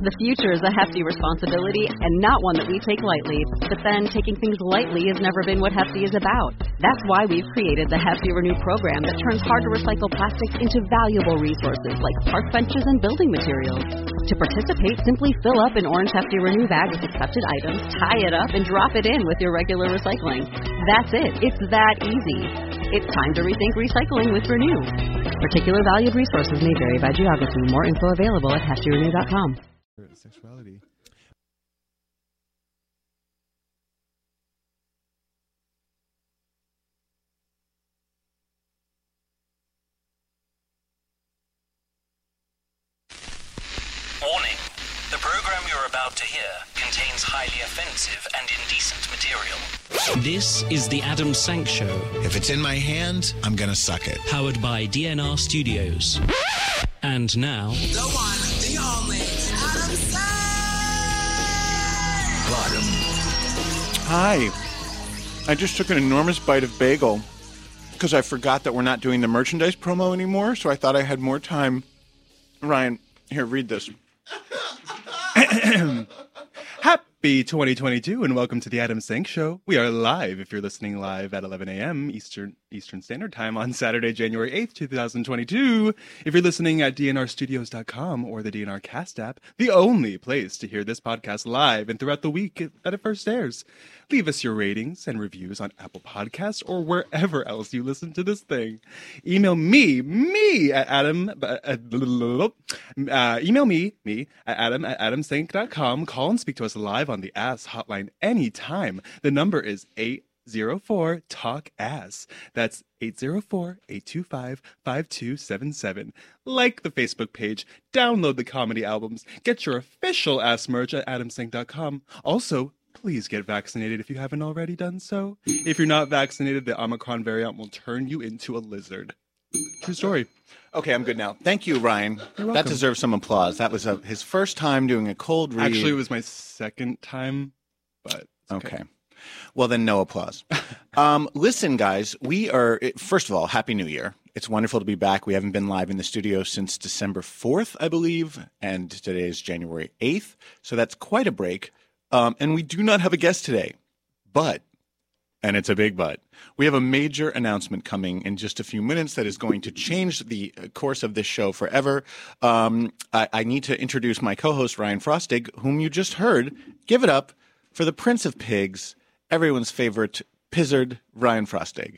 The future is a hefty responsibility and not one that we take lightly. But then, taking things lightly has never been what Hefty is about. That's why we've created the Hefty Renew program that turns hard-to-recycle plastics into valuable resources like park benches and building materials. To participate, simply fill up an orange Hefty Renew bag with accepted items, tie it up, and drop it in with your regular recycling. That's it. It's that easy. It's time to rethink recycling with Renew. Particular valued resources may vary by geography. More info available at heftyrenew.com. Sexuality. Warning. The program you're about to hear contains highly offensive and indecent material. This is the Adam Sank Show. If it's in my hand, I'm gonna suck it. Powered by DNR Studios. And now... the one, the only, Adam Sank! Hi. I just took an enormous bite of bagel because I forgot that we're not doing the merchandise promo anymore, so I thought I had more time. Ryan, here, read this. Happy 2022 and welcome to the Adam Sank Show. We are live if you're listening live at 11 a.m. Eastern Standard Time on Saturday, January 8th, 2022. If you're listening at dnrstudios.com or the DNR Cast app, the only place to hear this podcast live and throughout the week that it first airs. Leave us your ratings and reviews on Apple Podcasts or wherever else you listen to this thing. Email me at Adam, email me at adam@adamsank.com. Call and speak to us live on the Ass Hotline anytime. The number is 804-TALK-ASS. That's 804-825-5277. Like the Facebook page, download the comedy albums, get your official ass merch at adamsank.com. Also, please get vaccinated if you haven't already done so. If you're not vaccinated, the Omicron variant will turn you into a lizard. True story. Okay, I'm good now. Thank you, Ryan. You're welcome. That deserves some applause. That was his first time doing a cold read. Actually, it was my second time, but it's okay. Well, then no applause. Listen, guys, first of all, Happy New Year. It's wonderful to be back. We haven't been live in the studio since December 4th, I believe, and today is January 8th, so that's quite a break. And we do not have a guest today, but, and it's a big but, we have a major announcement coming in just a few minutes that is going to change the course of this show forever. I need to introduce my co-host, Ryan Frostig, whom you just heard. Give it up for the Prince of Pigs, everyone's favorite pizzard, Ryan Frostig.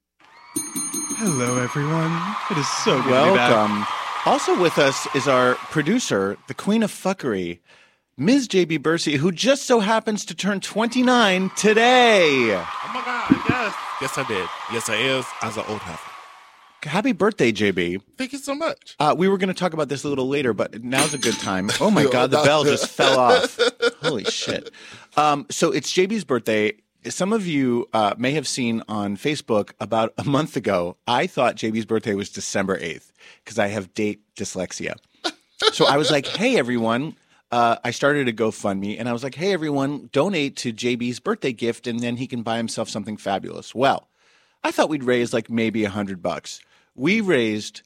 Hello, everyone. It is so good Welcome. to be back. Also with us is our producer, the Queen of Fuckery, Ms. J.B. Bursey, who just so happens to turn 29 today. Oh, my God, yes. Yes, I did. Yes, I is. As an old heifer. Happy birthday, J.B. Thank you so much. We were going to talk about this a little later, but now's a good time. Oh, my God, the bell just fell off. Holy shit. So it's J.B.'s birthday. Some of you may have seen on Facebook about a month ago, I thought J.B.'s birthday was December 8th because I have date dyslexia. So I was like, hey, everyone. I started a GoFundMe, and I was like, hey, everyone, donate to JB's birthday gift, and then he can buy himself something fabulous. Well, I thought we'd raise like maybe $100. We raised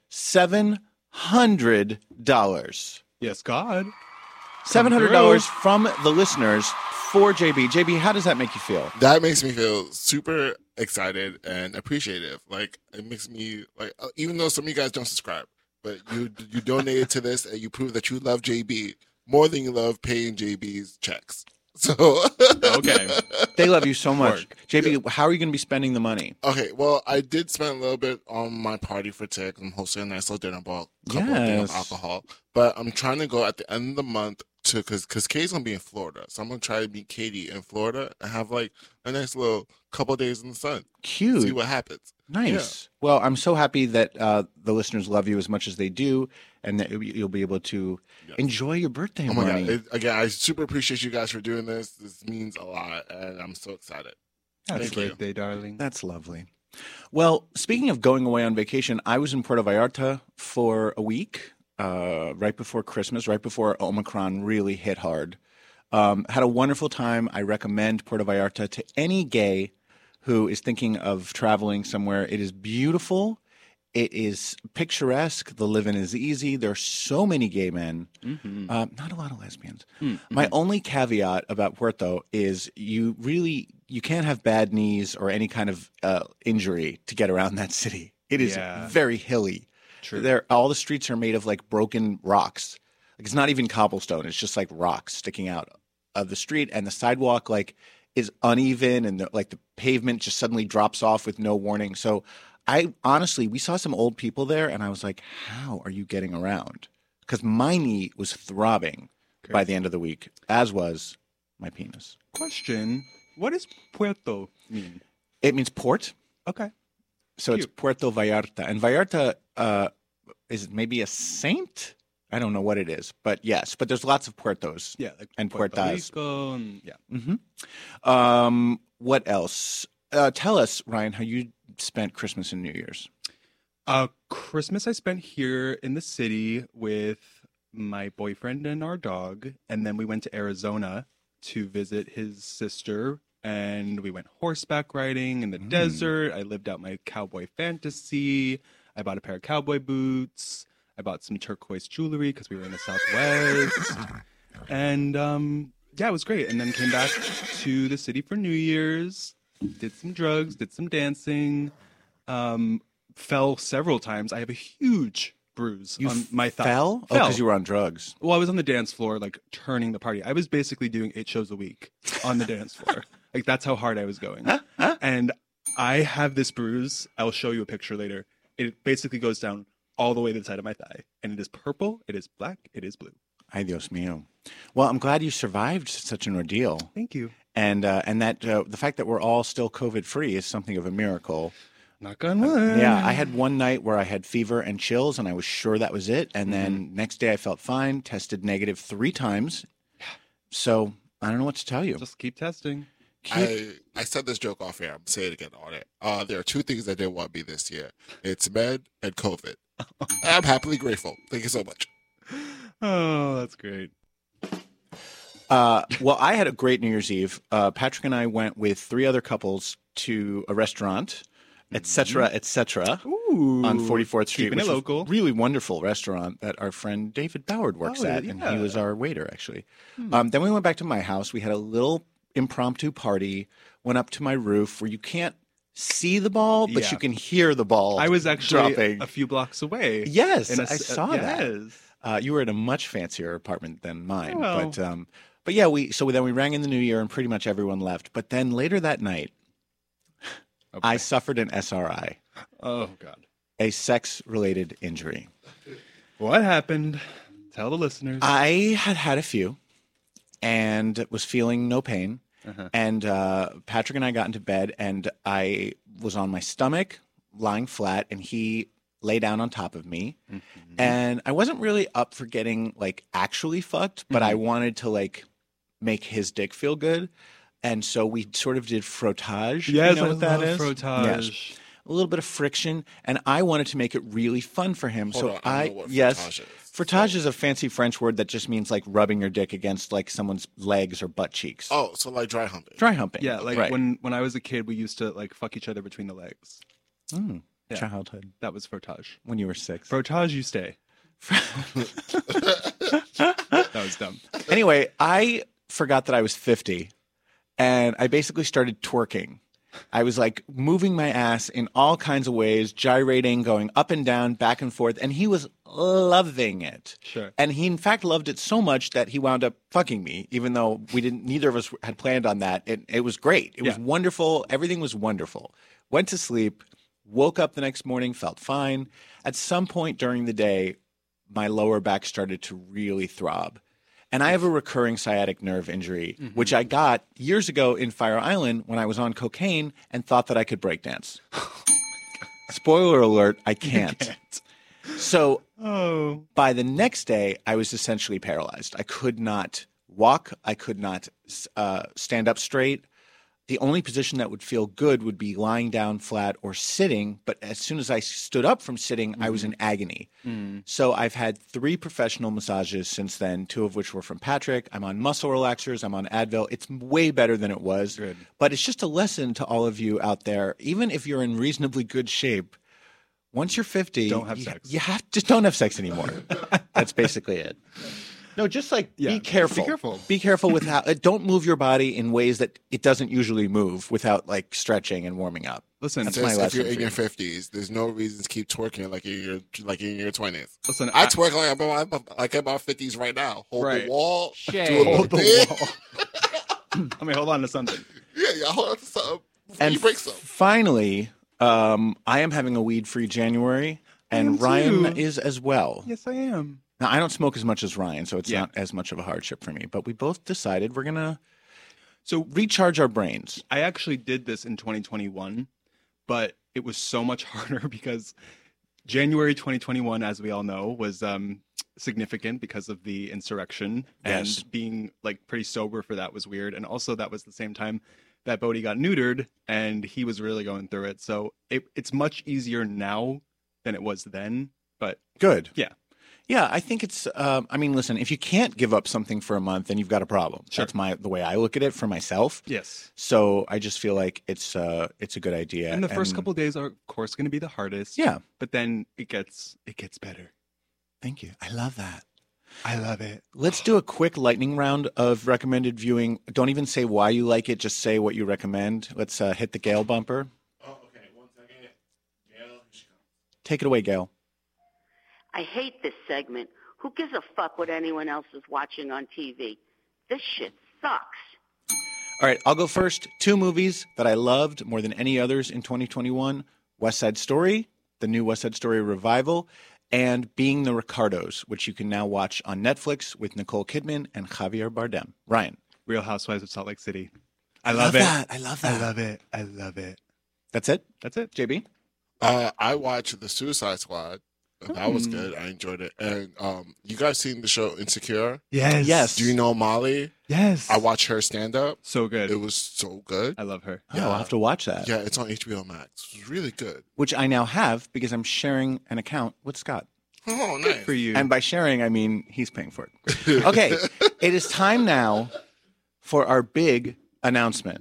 $700. Yes, God. $700 from the listeners for JB. JB, how does that make you feel? That makes me feel super excited and appreciative. Like, it makes me, like, even though some of you guys don't subscribe, but you donated to this, and you prove that you love JB more than you love paying JB's checks. So okay, they love you so much. JB, how are you going to be spending the money? Okay, well, I did spend a little bit on my party for Tick. I'm hosting a nice little dinner ball, a couple of things of alcohol. But I'm trying to go at the end of the month to, because Katie's going to be in Florida. So I'm going to try to meet Katie in Florida and have like a nice little couple of days in the sun. Cute. See what happens. Nice. Yeah. Well, I'm so happy that the listeners love you as much as they do, and that you'll be able to enjoy your birthday money. money. God. Again, I super appreciate you guys for doing this. This means a lot, and I'm so excited. Happy birthday, darling. That's lovely. Well, speaking of going away on vacation, I was in Puerto Vallarta for a week, right before Christmas, right before Omicron really hit hard. Had a wonderful time. I recommend Puerto Vallarta to any gay who is thinking of traveling somewhere. It is beautiful. It is picturesque. The living is easy. There are so many gay men, not a lot of lesbians. My only caveat about Puerto is you can't have bad knees or any kind of injury to get around that city. It is very hilly. True. All the streets are made of like broken rocks. Like, it's not even cobblestone. It's just like rocks sticking out of the street, and the sidewalk like is uneven, and the pavement just suddenly drops off with no warning. So we saw some old people there, and I was like, how are you getting around? Because my knee was throbbing by the end of the week, as was my penis. Question: what does Puerto mean? It means port. Okay. So it's Puerto Vallarta. And Vallarta is maybe a saint? I don't know what it is. But yes, but there's lots of puertos. Yeah, like and Puerto puertas. Rico and, yeah. What else? Tell us, Ryan, how you spent Christmas and New Year's. Christmas I spent here in the city with my boyfriend and our dog. And then we went to Arizona to visit his sister. And we went horseback riding in the desert. I lived out my cowboy fantasy. I bought a pair of cowboy boots. I bought some turquoise jewelry because we were in the Southwest. And it was great. And then came back to the city for New Year's. Did some drugs, did some dancing. Fell several times. I have a huge bruise on my thigh. Fell? Oh, because you were on drugs. Well, I was on the dance floor, like, turning the party. I was basically doing 8 shows a week on the dance floor. Like, that's how hard I was going. And I have this bruise. I'll show you a picture later. It basically goes down all the way to the side of my thigh. And it is purple, it is black, it is blue. Ay, Dios mío. Well, I'm glad you survived such an ordeal. Thank you. And that the fact that we're all still COVID-free is something of a miracle. Knock on wood. Yeah, I had one night where I had fever and chills, and I was sure that was it. And then next day I felt fine, tested negative 3 times. So I don't know what to tell you. Just keep testing. I said this joke off air. I'm saying it again on it. There are 2 things that didn't want me this year. It's men and COVID. I'm happily grateful. Thank you so much. Oh, that's great. Well, I had a great New Year's Eve. Patrick and I went with 3 other couples to a restaurant, etc., etc., on 44th Street, Keeping which it was local. a really wonderful restaurant that our friend David Boward works at, and he was our waiter, actually. Then we went back to my house. We had a little impromptu party, went up to my roof where you can't see the ball, but you can hear the ball. I was actually dropping a few blocks away. Yes, I saw that. You were in a much fancier apartment than mine, Well. but yeah, then we rang in the new year, and pretty much everyone left. But then later that night, I suffered an SRI. Oh God, a sex-related injury. What happened? Tell the listeners. I had a few, and was feeling no pain. And Patrick and I got into bed, and I was on my stomach, lying flat, and he lay down on top of me. And I wasn't really up for getting like actually fucked, but I wanted to like make his dick feel good. And so we sort of did frottage. Yes, you know I what that love is? frottage. Yes. A little bit of friction, and I wanted to make it really fun for him. Hold on, I don't know what frottage is. Frottage is a fancy French word that just means like rubbing your dick against like someone's legs or butt cheeks. Oh, so like dry humping. Dry humping. Yeah, like right. when I was a kid, we used to like fuck each other between the legs. Yeah. Childhood. That was frottage. When you were 6. Frottage, you stay. That was dumb. Anyway, I forgot that I was 50, and I basically started twerking. I was like moving my ass in all kinds of ways, gyrating, going up and down, back and forth, and he was loving it. Sure. And he in fact loved it so much that he wound up fucking me, even though neither of us had planned on that. It was great. It was wonderful. Everything was wonderful. Went to sleep, woke up the next morning, felt fine. At some point during the day, my lower back started to really throb. And I have a recurring sciatic nerve injury, which I got years ago in Fire Island when I was on cocaine and thought that I could breakdance. Spoiler alert, I can't. So by the next day, I was essentially paralyzed. I could not walk. I could not stand up straight. The only position that would feel good would be lying down flat or sitting. But as soon as I stood up from sitting, I was in agony. So I've had 3 professional massages since then, 2 of which were from Patrick. I'm on muscle relaxers. I'm on Advil. It's way better than it was. Good. But it's just a lesson to all of you out there. Even if you're in reasonably good shape, Once you're 50, Don't have sex. You just don't have sex anymore. That's basically it. No, just like be careful. Be careful. Be careful with how. Don't move your body in ways that it doesn't usually move without like stretching and warming up. Listen, That's Just my if lesson you're in for your you. 50s, there's no reason to keep twerking like you're in your 20s. Listen, I twerk like I'm about 50s right now. Hold Right. the wall. Shade. Do a little Hold the bit. wall. I mean, hold on to something. Yeah, hold on to something before And you break some. finally, I am having a weed-free January, and am Ryan too. is as well. Yes, I am. Now, I don't smoke as much as Ryan, so it's Yeah. not as much of a hardship for me. But we both decided we're gonna So recharge our brains. I actually did this in 2021, but it was so much harder because January 2021, as we all know, was significant because of the insurrection, Yes. and being like pretty sober for that was weird. And also that was the same time that Bodhi got neutered, and he was really going through it. So it's much easier now than it was then. But Good. yeah, Yeah, I think it's. I mean, listen, if you can't give up something for a month, then you've got a problem. Sure. That's the way I look at it for myself. yes. So I just feel like it's a good idea. And the first couple of days are, of course, going to be the hardest. Yeah. But then it gets better. Thank you. I love that. I love it. Let's do a quick lightning round of recommended viewing. Don't even say why you like it. Just say what you recommend. Let's hit the Gail bumper. Oh, okay. 1 second. Gail, here she comes. Take it away, Gail. I hate this segment. Who gives a fuck what anyone else is watching on TV? This shit sucks. All right, I'll go first. 2 movies that I loved more than any others in 2021. West Side Story, the new West Side Story revival, and Being the Ricardos, which you can now watch on Netflix with Nicole Kidman and Javier Bardem. Ryan. Real Housewives of Salt Lake City. I love it. I love that. I love it. I love it. That's it? That's it. JB? I watched The Suicide Squad. That was Hmm. good. I enjoyed it. And you guys seen the show Insecure? Yes. Yes. Do you know Molly? Yes. I watched her stand up. So good. It was so good. I love her. Oh, I'll have to watch that. Yeah, it's on HBO Max. It was really good. Which I now have because I'm sharing an account with Scott. Oh, nice. For you. And by sharing, I mean he's paying for it. Okay, it is time now for our big announcement.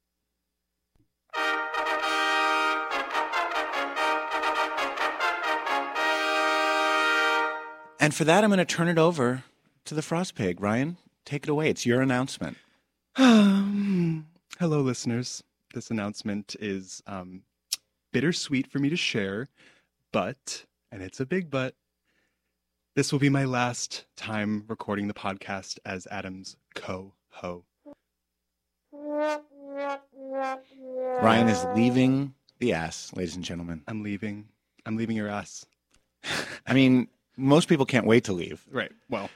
And for that, I'm going to turn it over to the Frost Pig. Ryan, take it away. It's your announcement. Hello, listeners. This announcement is bittersweet for me to share, but, and it's a big but, this will be my last time recording the podcast as Adam's co-ho. Ryan is leaving the ass, ladies and gentlemen. I'm leaving your ass. I mean, most people can't wait to leave. Right. Well,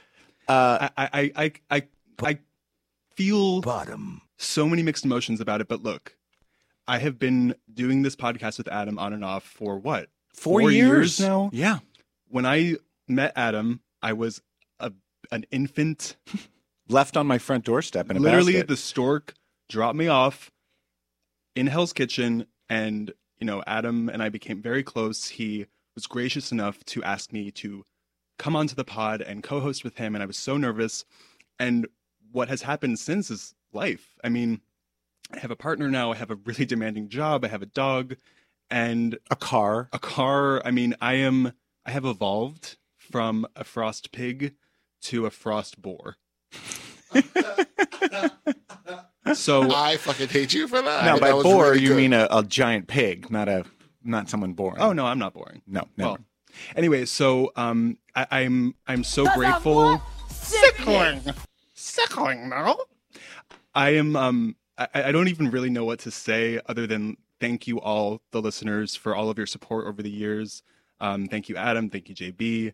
I feel so many mixed emotions about it, but look, I have been doing this podcast with Adam on and off for what? 4 years now? Yeah. When I met Adam, I was an infant. Left on my front doorstep in a Literally, basket. the stork dropped me off in Hell's Kitchen, and, you know, Adam and I became very close. He was gracious enough to ask me to come onto the pod and co-host with him, and I was so nervous. And what has happened since is life. I mean, I have a partner now. I have a really demanding job. I have a dog and a car. I mean, I have evolved from a frost pig to a frost boar. So I fucking hate you for that. Now, That by was boar, really you good. mean a giant pig, not someone boring. Oh no, I'm not boring. No, never. Well, anyway, so I'm so grateful. Sickling now. I am I don't even really know what to say other than thank you all the listeners for all of your support over the years. Thank you, Adam. Thank you, JB.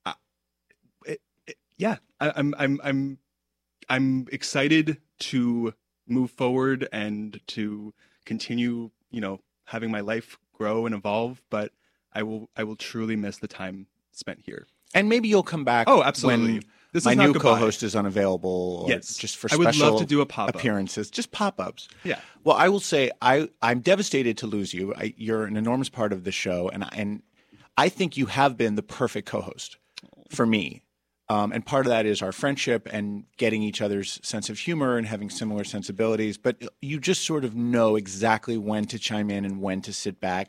I'm excited to move forward and to continue, you know, having my life grow and evolve. But I will truly miss the time spent here. And maybe you'll come back. Oh, absolutely. When This my is not new goodbye. co-host is unavailable. Or Yes. just for I special would love to do a pop-up. appearances, just pop-ups. Yeah. Well, I will say I'm devastated to lose you. You're an enormous part of the show, and I think you have been the perfect co-host for me. And part of that is our friendship and getting each other's sense of humor and having similar sensibilities. But you just sort of know exactly when to chime in and when to sit back.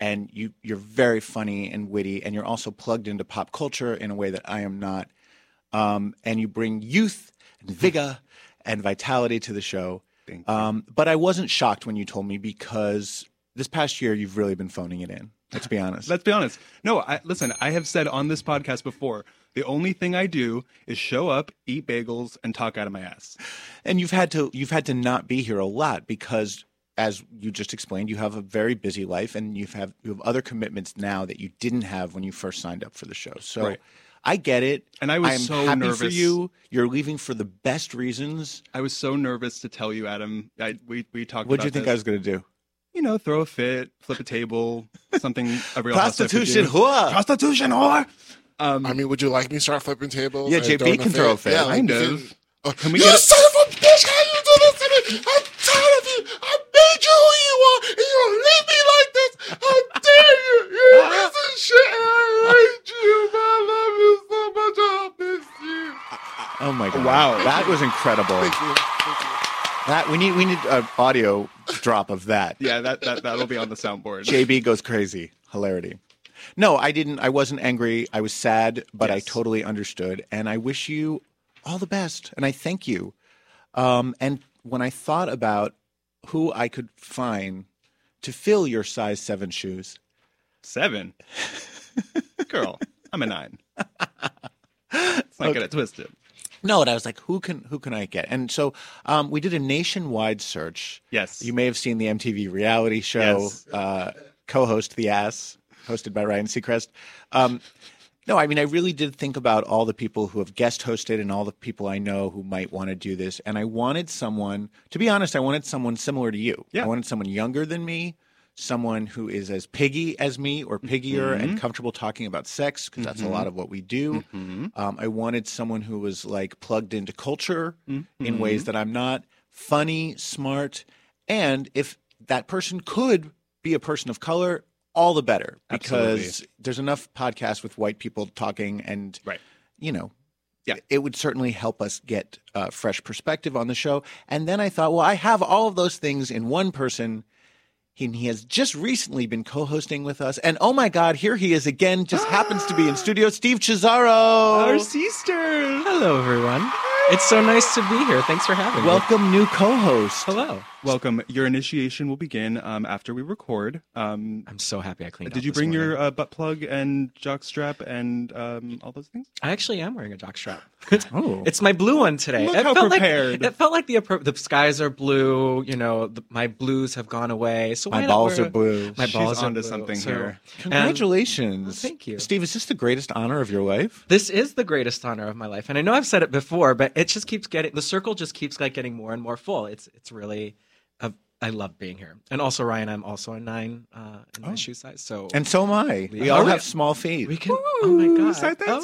and you're very funny and witty, and you're also plugged into pop culture in a way that I am not. And you bring youth and vigor and vitality to the show. Thank you. But I wasn't shocked when you told me, because this past year you've really been phoning it in. Let's be honest. Let's be honest. No, listen, I have said on this podcast before, the only thing I do is show up, eat bagels, and talk out of my ass. And you've had to not be here a lot because, as you just explained, you have a very busy life, and you have other commitments now that you didn't have when you first signed up for the show. So Right. I get it. And I was am so happy nervous for you. You're leaving for the best reasons. I was so nervous to tell you, Adam. We talked What about did you think this. I was going to do? You know, throw a fit, flip a table, something a real Prostitution housewife would do. whore. Prostitution whore. I mean, would you like me to start flipping tables? Yeah, and JB throwing can throw a fit. Yeah, Kind like, of. Can we you get son of a bitch! How you do this to me? I'm tired of you. I made you who you are, and you don't leave me like this. How dare you? You're a piece of shit, and I hate you. But I love you so much. I miss you. Oh my god! Wow. That was incredible. Thank you. That we need an audio drop of that. Yeah, that'll be on the soundboard. JB goes crazy. Hilarity. No, I didn't. I wasn't angry. I was sad, but I Yes. totally understood. And I wish you all the best. And I thank you. And when I thought about who I could find to fill your size 7 shoes, 7. Girl, I'm a 9. Let's not get it twisted. no, and I was like, who can I get? And so we did a nationwide search. Yes. You may have seen the MTV reality show, Yes. co-host The Ass, hosted by Ryan Seacrest. No, I mean, I really did think about all the people who have guest hosted and all the people I know who might want to do this. And I wanted someone, to be honest, I wanted someone similar to you. Yeah. I wanted someone younger than me, someone who is as piggy as me or piggier and comfortable talking about sex, because that's a lot of what we do. I wanted someone who was like plugged into culture in ways that I'm not, funny, smart, and if that person could be a person of color, all the better, because Absolutely. there's enough podcasts with white people talking, and Right. you know, Yeah. it would certainly help us get a fresh perspective on the show. And then I thought, well, I have all of those things in one person. He has just recently been co-hosting with us, and oh my God, here he is again. Just happens to be in studio, Steve Cesaro. Our sister. Hello, everyone. It's so nice to be here. Thanks for having me. Welcome, new co-host. Hello. Welcome. Your initiation will begin after we record. I'm so happy I cleaned up Did you this bring morning. your butt plug and jockstrap and all those things? I actually am wearing a jockstrap. Oh. It's my blue one today. Look it how felt prepared. Like, it felt like the skies are blue. You know, my blues have gone away. So My why balls not are blue. My She's balls are onto blue. something So- here. Congratulations. Thank you. Steve, is this the greatest honor of your life? This is the greatest honor of my life, and I know I've said it before, but it just keeps getting, the circle just keeps like getting more and more full. It's really, I love being here. And also, Ryan, I'm also a 9 in my shoe size, so And so am I. We Oh, all yeah. have small feet. we can. Oh my god! Side that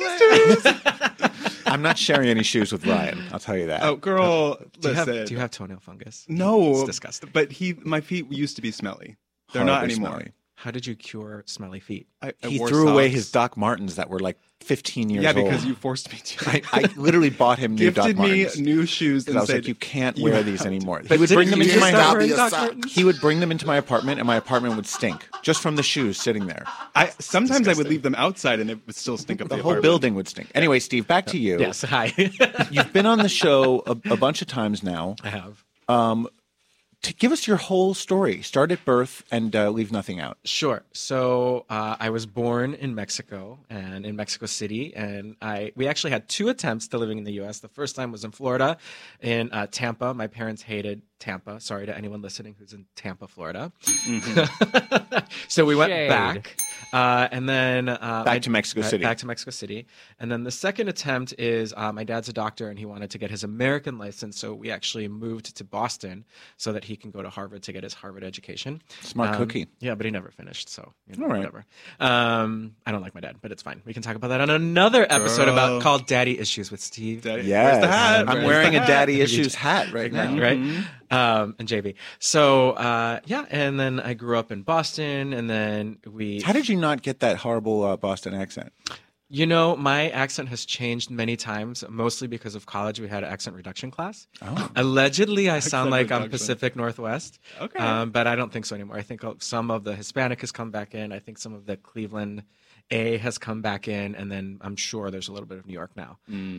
Oh my- I'm not sharing any shoes with Ryan. I'll tell you that. Oh, girl, do listen. you have toenail fungus? No, It's disgusting. But my feet used to be smelly. They're not Horribly anymore. smelly. How did you cure smelly feet? I He wore threw away socks. his Doc Martens that were like 15 years Yeah, old. because you forced me to. I literally bought him new Doc gifted me Martens. new shoes and I was said, like, you can't "You wear have these to." anymore. He But would didn't bring them you into just my start house. wearing Be a Doc sock. Martens? He would bring them into my apartment, and my apartment would stink just from the shoes sitting there. Sometimes I would leave them outside and it would still stink up The the whole apartment. building would stink. Anyway, Steve, back to you. Yes, hi. You've been on the show a bunch of times now. I have. To give us your whole story. Start at birth and leave nothing out. Sure. So I was born in Mexico and in Mexico City, and we actually had 2 attempts to living in the U.S. The first time was in Florida, in Tampa. My parents hated Tampa. Sorry to anyone listening who's in Tampa, Florida. So we went Shade. back, and then Back to Mexico City. Back to Mexico City, and then the second attempt is my dad's a doctor, and he wanted to get his American license. So we actually moved to Boston so that he can go to Harvard to get his Harvard education. Smart cookie. Yeah, but he never finished, so All right. whatever. I don't like my dad, but it's fine. We can talk about that on another episode Girl. called Daddy Issues with Steve. Daddy- Yes. Where's the hat? I'm Where's wearing the a hat? Daddy Issues hat right now. Right? And JV. So, yeah, and then I grew up in Boston, and then How did you not get that horrible Boston accent? You know, my accent has changed many times, mostly because of college. We had an accent reduction class. Oh. Allegedly, I sound like I'm reduction. Pacific Northwest. Okay. But I don't think so anymore. I think some of the Hispanic has come back in. I think some of the Cleveland A has come back in. And then I'm sure there's a little bit of New York now.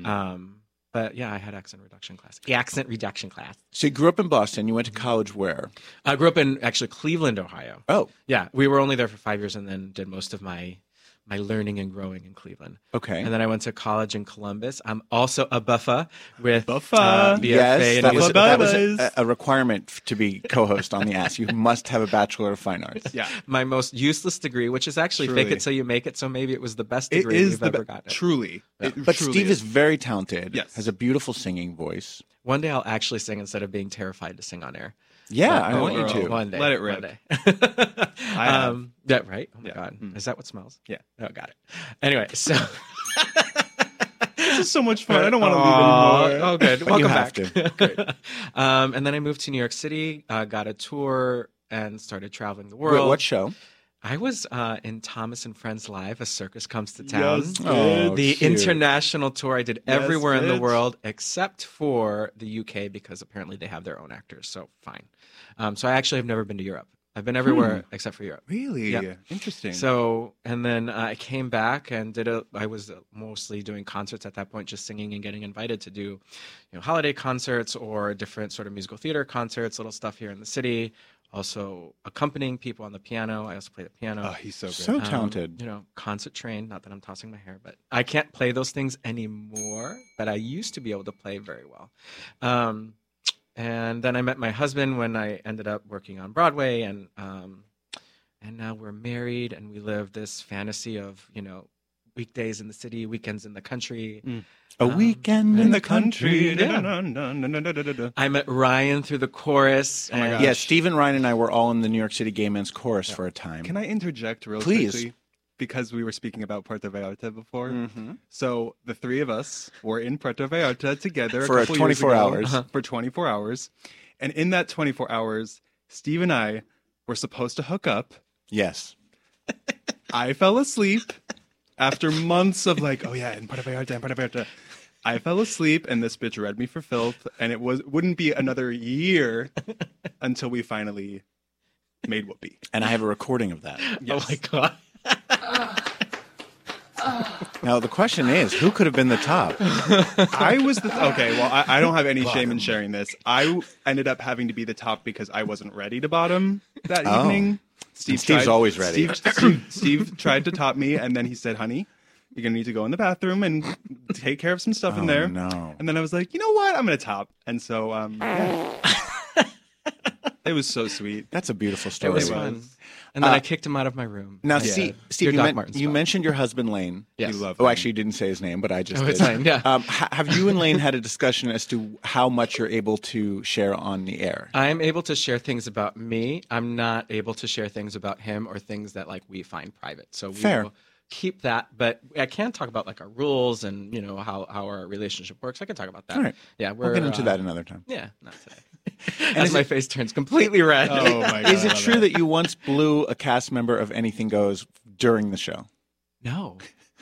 But yeah, I had accent reduction class. Accent reduction class. So you grew up in Boston. You went to college where? I grew up in actually Cleveland, Ohio. Oh. Yeah, we were only there for 5 years and then did most of my learning and growing in Cleveland. Okay. And then I went to college in Columbus. I'm also a buffa with Buffa. BFA Yes, in that was, music. that was a requirement to be co-host on the Ask. You must have a Bachelor of Fine Arts. Yeah. My most useless degree, which is actually Truly. fake it till you make it. So maybe it was the best It degree is we've the ever gotten. truly. It But truly Steve is very talented. Yes. Has a beautiful singing voice. One day I'll actually sing instead of being terrified to sing on air. Yeah, But I want you to. One day. Let it rip. One day. I have. Yeah, right? Oh my Yeah. God. Is that what smells? Yeah. Oh, got it. Anyway, so... This is so much fun. I don't want to leave anymore. Oh, good. But Welcome you back. have Great. And then I moved to New York City, got a tour, and started traveling the world. Wait, what show? I was in Thomas and Friends Live, A Circus Comes to Town. Yes, Oh, The cute. international tour I did everywhere in the bitch. world except for the UK because apparently they have their own actors. So fine. So I actually have never been to Europe. I've been everywhere except for Europe. Really? Yeah. Interesting. So, and then I came back and I was mostly doing concerts at that point, just singing and getting invited to do, holiday concerts or different sort of musical theater concerts, little stuff here in the city. Also accompanying people on the piano. I also play the piano. Oh, he's so good. So talented. Concert trained. Not that I'm tossing my hair, but I can't play those things anymore. But I used to be able to play very well. And then I met my husband when I ended up working on Broadway, and now we're married, and we live this fantasy of weekdays in the city, weekends in the country. A weekend in the country. Yeah. I met Ryan through the chorus. And Yeah, Stephen, Ryan, and I were all in the New York City Gay Men's Chorus for a time. Can I interject real Please. quickly? Because we were speaking about Puerto Vallarta before. Mm-hmm. So the three of us were in Puerto Vallarta together For a couple years 24 ago, hours. For 24 hours. And in that 24 hours, Steve and I were supposed to hook up. Yes. I fell asleep after months of in Puerto Vallarta. I fell asleep, and this bitch read me for filth, and it wouldn't be another year until we finally made whoopee. And I have a recording of that. Oh my God. Now, the question is, who could have been the top? I was okay. Well, I don't have any shame in sharing this. I ended up having to be the top because I wasn't ready to bottom that evening. Steve's always ready. Steve tried to top me, and then he said, "Honey, you're gonna need to go in the bathroom and take care of some stuff in there." No. And then I was like, you know what? I'm gonna top. And so, it was so sweet. That's a beautiful It story. was fun. And then I kicked him out of my room. Now, Yeah. Steve, Your you, Doc Martens you spot. mentioned your husband, Lane. Yes. You love Oh, him. actually, you didn't say his name, but I just Oh, did. it's fine, yeah. Have you and Lane had a discussion as to how much you're able to share on the air? I'm able to share things about me. I'm not able to share things about him or things that we find private. So we Fair. will keep that, but I can talk about our rules and how our relationship works. I can talk about that. All right. Yeah, We'll get into that another time. Yeah, not today. As my face turns completely red. Oh my god! Is it true that you once blew a cast member of Anything Goes during the show? No.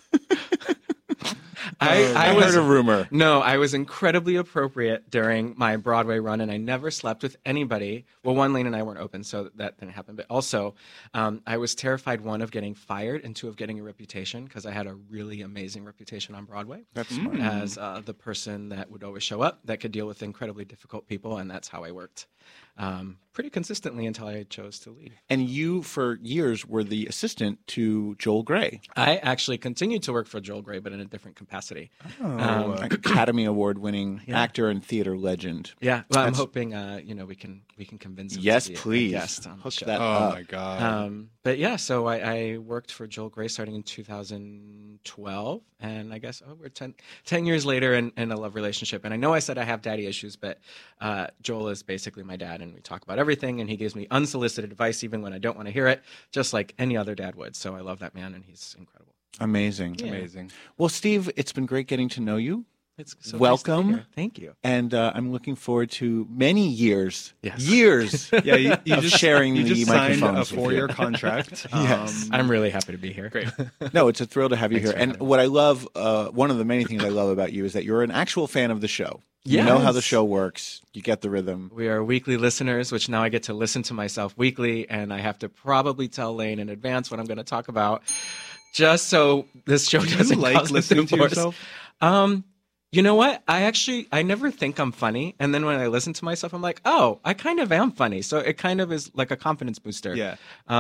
I heard a rumor. No, I was incredibly appropriate during my Broadway run, and I never slept with anybody. Well, one, Lane and I weren't open, so that didn't happen. But also, I was terrified, one, of getting fired, and two, of getting a reputation, because I had a really amazing reputation on Broadway. That's smart. As the person that would always show up, that could deal with incredibly difficult people, and that's how I worked. Pretty consistently until I chose to leave. And you, for years, were the assistant to Joel Grey. I actually continued to work for Joel Grey, but in a different capacity. Academy Award-winning actor and theater legend. Yeah, well, I'm hoping we can convince him. Yes, to be a please. guest on the Hook show. that Oh up. my god! But yeah, so I worked for Joel Grey starting in 2012, and I guess we're 10 years later in a love relationship. And I know I said I have daddy issues, but Joel is basically my dad, and we talk about everything, and he gives me unsolicited advice even when I don't want to hear it, just like any other dad would. So I love that man, and he's incredible. Amazing. Yeah. Amazing. Well, Steve, it's been great getting to know you. It's so welcome. Nice to be here. Thank you. And I'm looking forward to many years, Yes. years Yeah, you of just sharing you the just signed microphones a with you. 4-year contract. Yes. I'm really happy to be here. Great. No, it's a thrill to have you Thanks here. for And having what I love, one of the many things I love about you is that you're an actual fan of the show. You know how the Yes. show works. You get the rhythm. We are weekly listeners, which now I get to listen to myself weekly, and I have to probably tell Lane in advance what I'm going to talk about, just so this show Do you doesn't like cause a listening to divorce. yourself? You know what? I never think I'm funny, and then when I listen to myself, I'm like, oh, I kind of am funny. So it kind of is like a confidence booster. Yeah.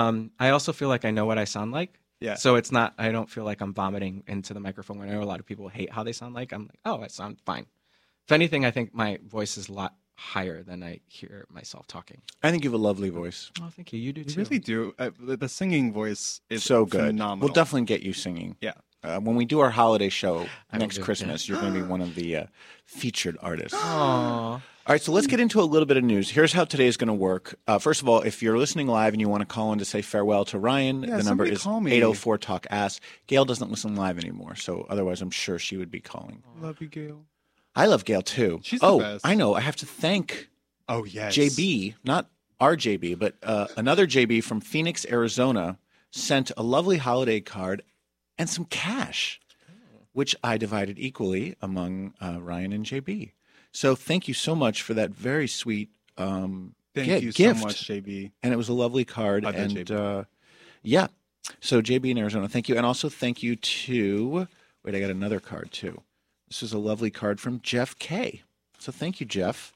I also feel like I know what I sound like. Yeah. So it's not. I don't feel like I'm vomiting into the microphone. I know a lot of people hate how they sound like. I'm like, oh, I sound fine. If anything, I think my voice is a lot higher than I hear myself talking. I think you have a lovely voice. Oh, thank you. You do You too. really do. The singing voice is So good. phenomenal. We'll definitely get you singing. Yeah. When we do our holiday show I will next do it, Christmas, you're going to be one of the featured artists. Aww. All right, so let's get into a little bit of news. Here's how today is going to work. First of all, if you're listening live and you want to call in to say farewell to Ryan, Yeah, the number somebody is call me. 804-TALK-ASS. Gail doesn't listen live anymore, so otherwise I'm sure she would be calling. Love you, Gail. I love Gail, too. She's the oh, best. I know. I have to thank Oh, yes. JB, not our JB, but another JB from Phoenix, Arizona, sent a lovely holiday card and some cash, which I divided equally among Ryan and JB. So thank you so much for that very sweet Thank you gift. so much, JB. And it was a lovely card. I bet And JB. yeah, so JB in Arizona, thank you. And also thank you to, wait, I got another card too. This is a lovely card from Jeff K. So thank you, Jeff,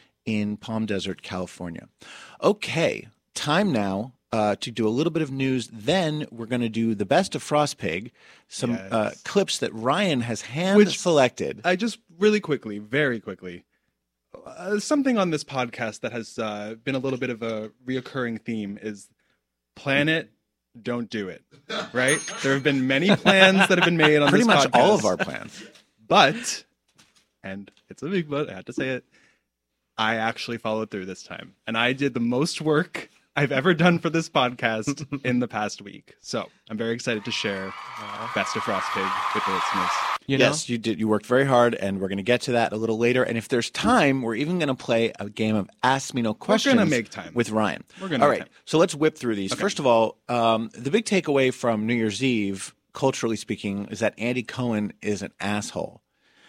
in Palm Desert, California. Okay, time now to do a little bit of news. Then we're going to do the best of Frost Pig, some Yes. clips that Ryan has hand-selected. I just really quickly, very quickly, something on this podcast that has been a little bit of a reoccurring theme is plan it, don't do it. Right? There have been many plans that have been made on Pretty this much podcast. all of our plans. But, and it's a big but, I have to say it, I actually followed through this time. And I did the most work I've ever done for this podcast in the past week. So I'm very excited to share Best of Frost Pig with the listeners. You know? Yes, you did. You worked very hard, and we're going to get to that a little later. And if there's time, we're even going to play a game of Ask Me No Questions make time. with Ryan. We're gonna All make right, time. so let's whip through these. Okay. First of all, the big takeaway from New Year's Eve, culturally speaking, is that Andy Cohen is an asshole.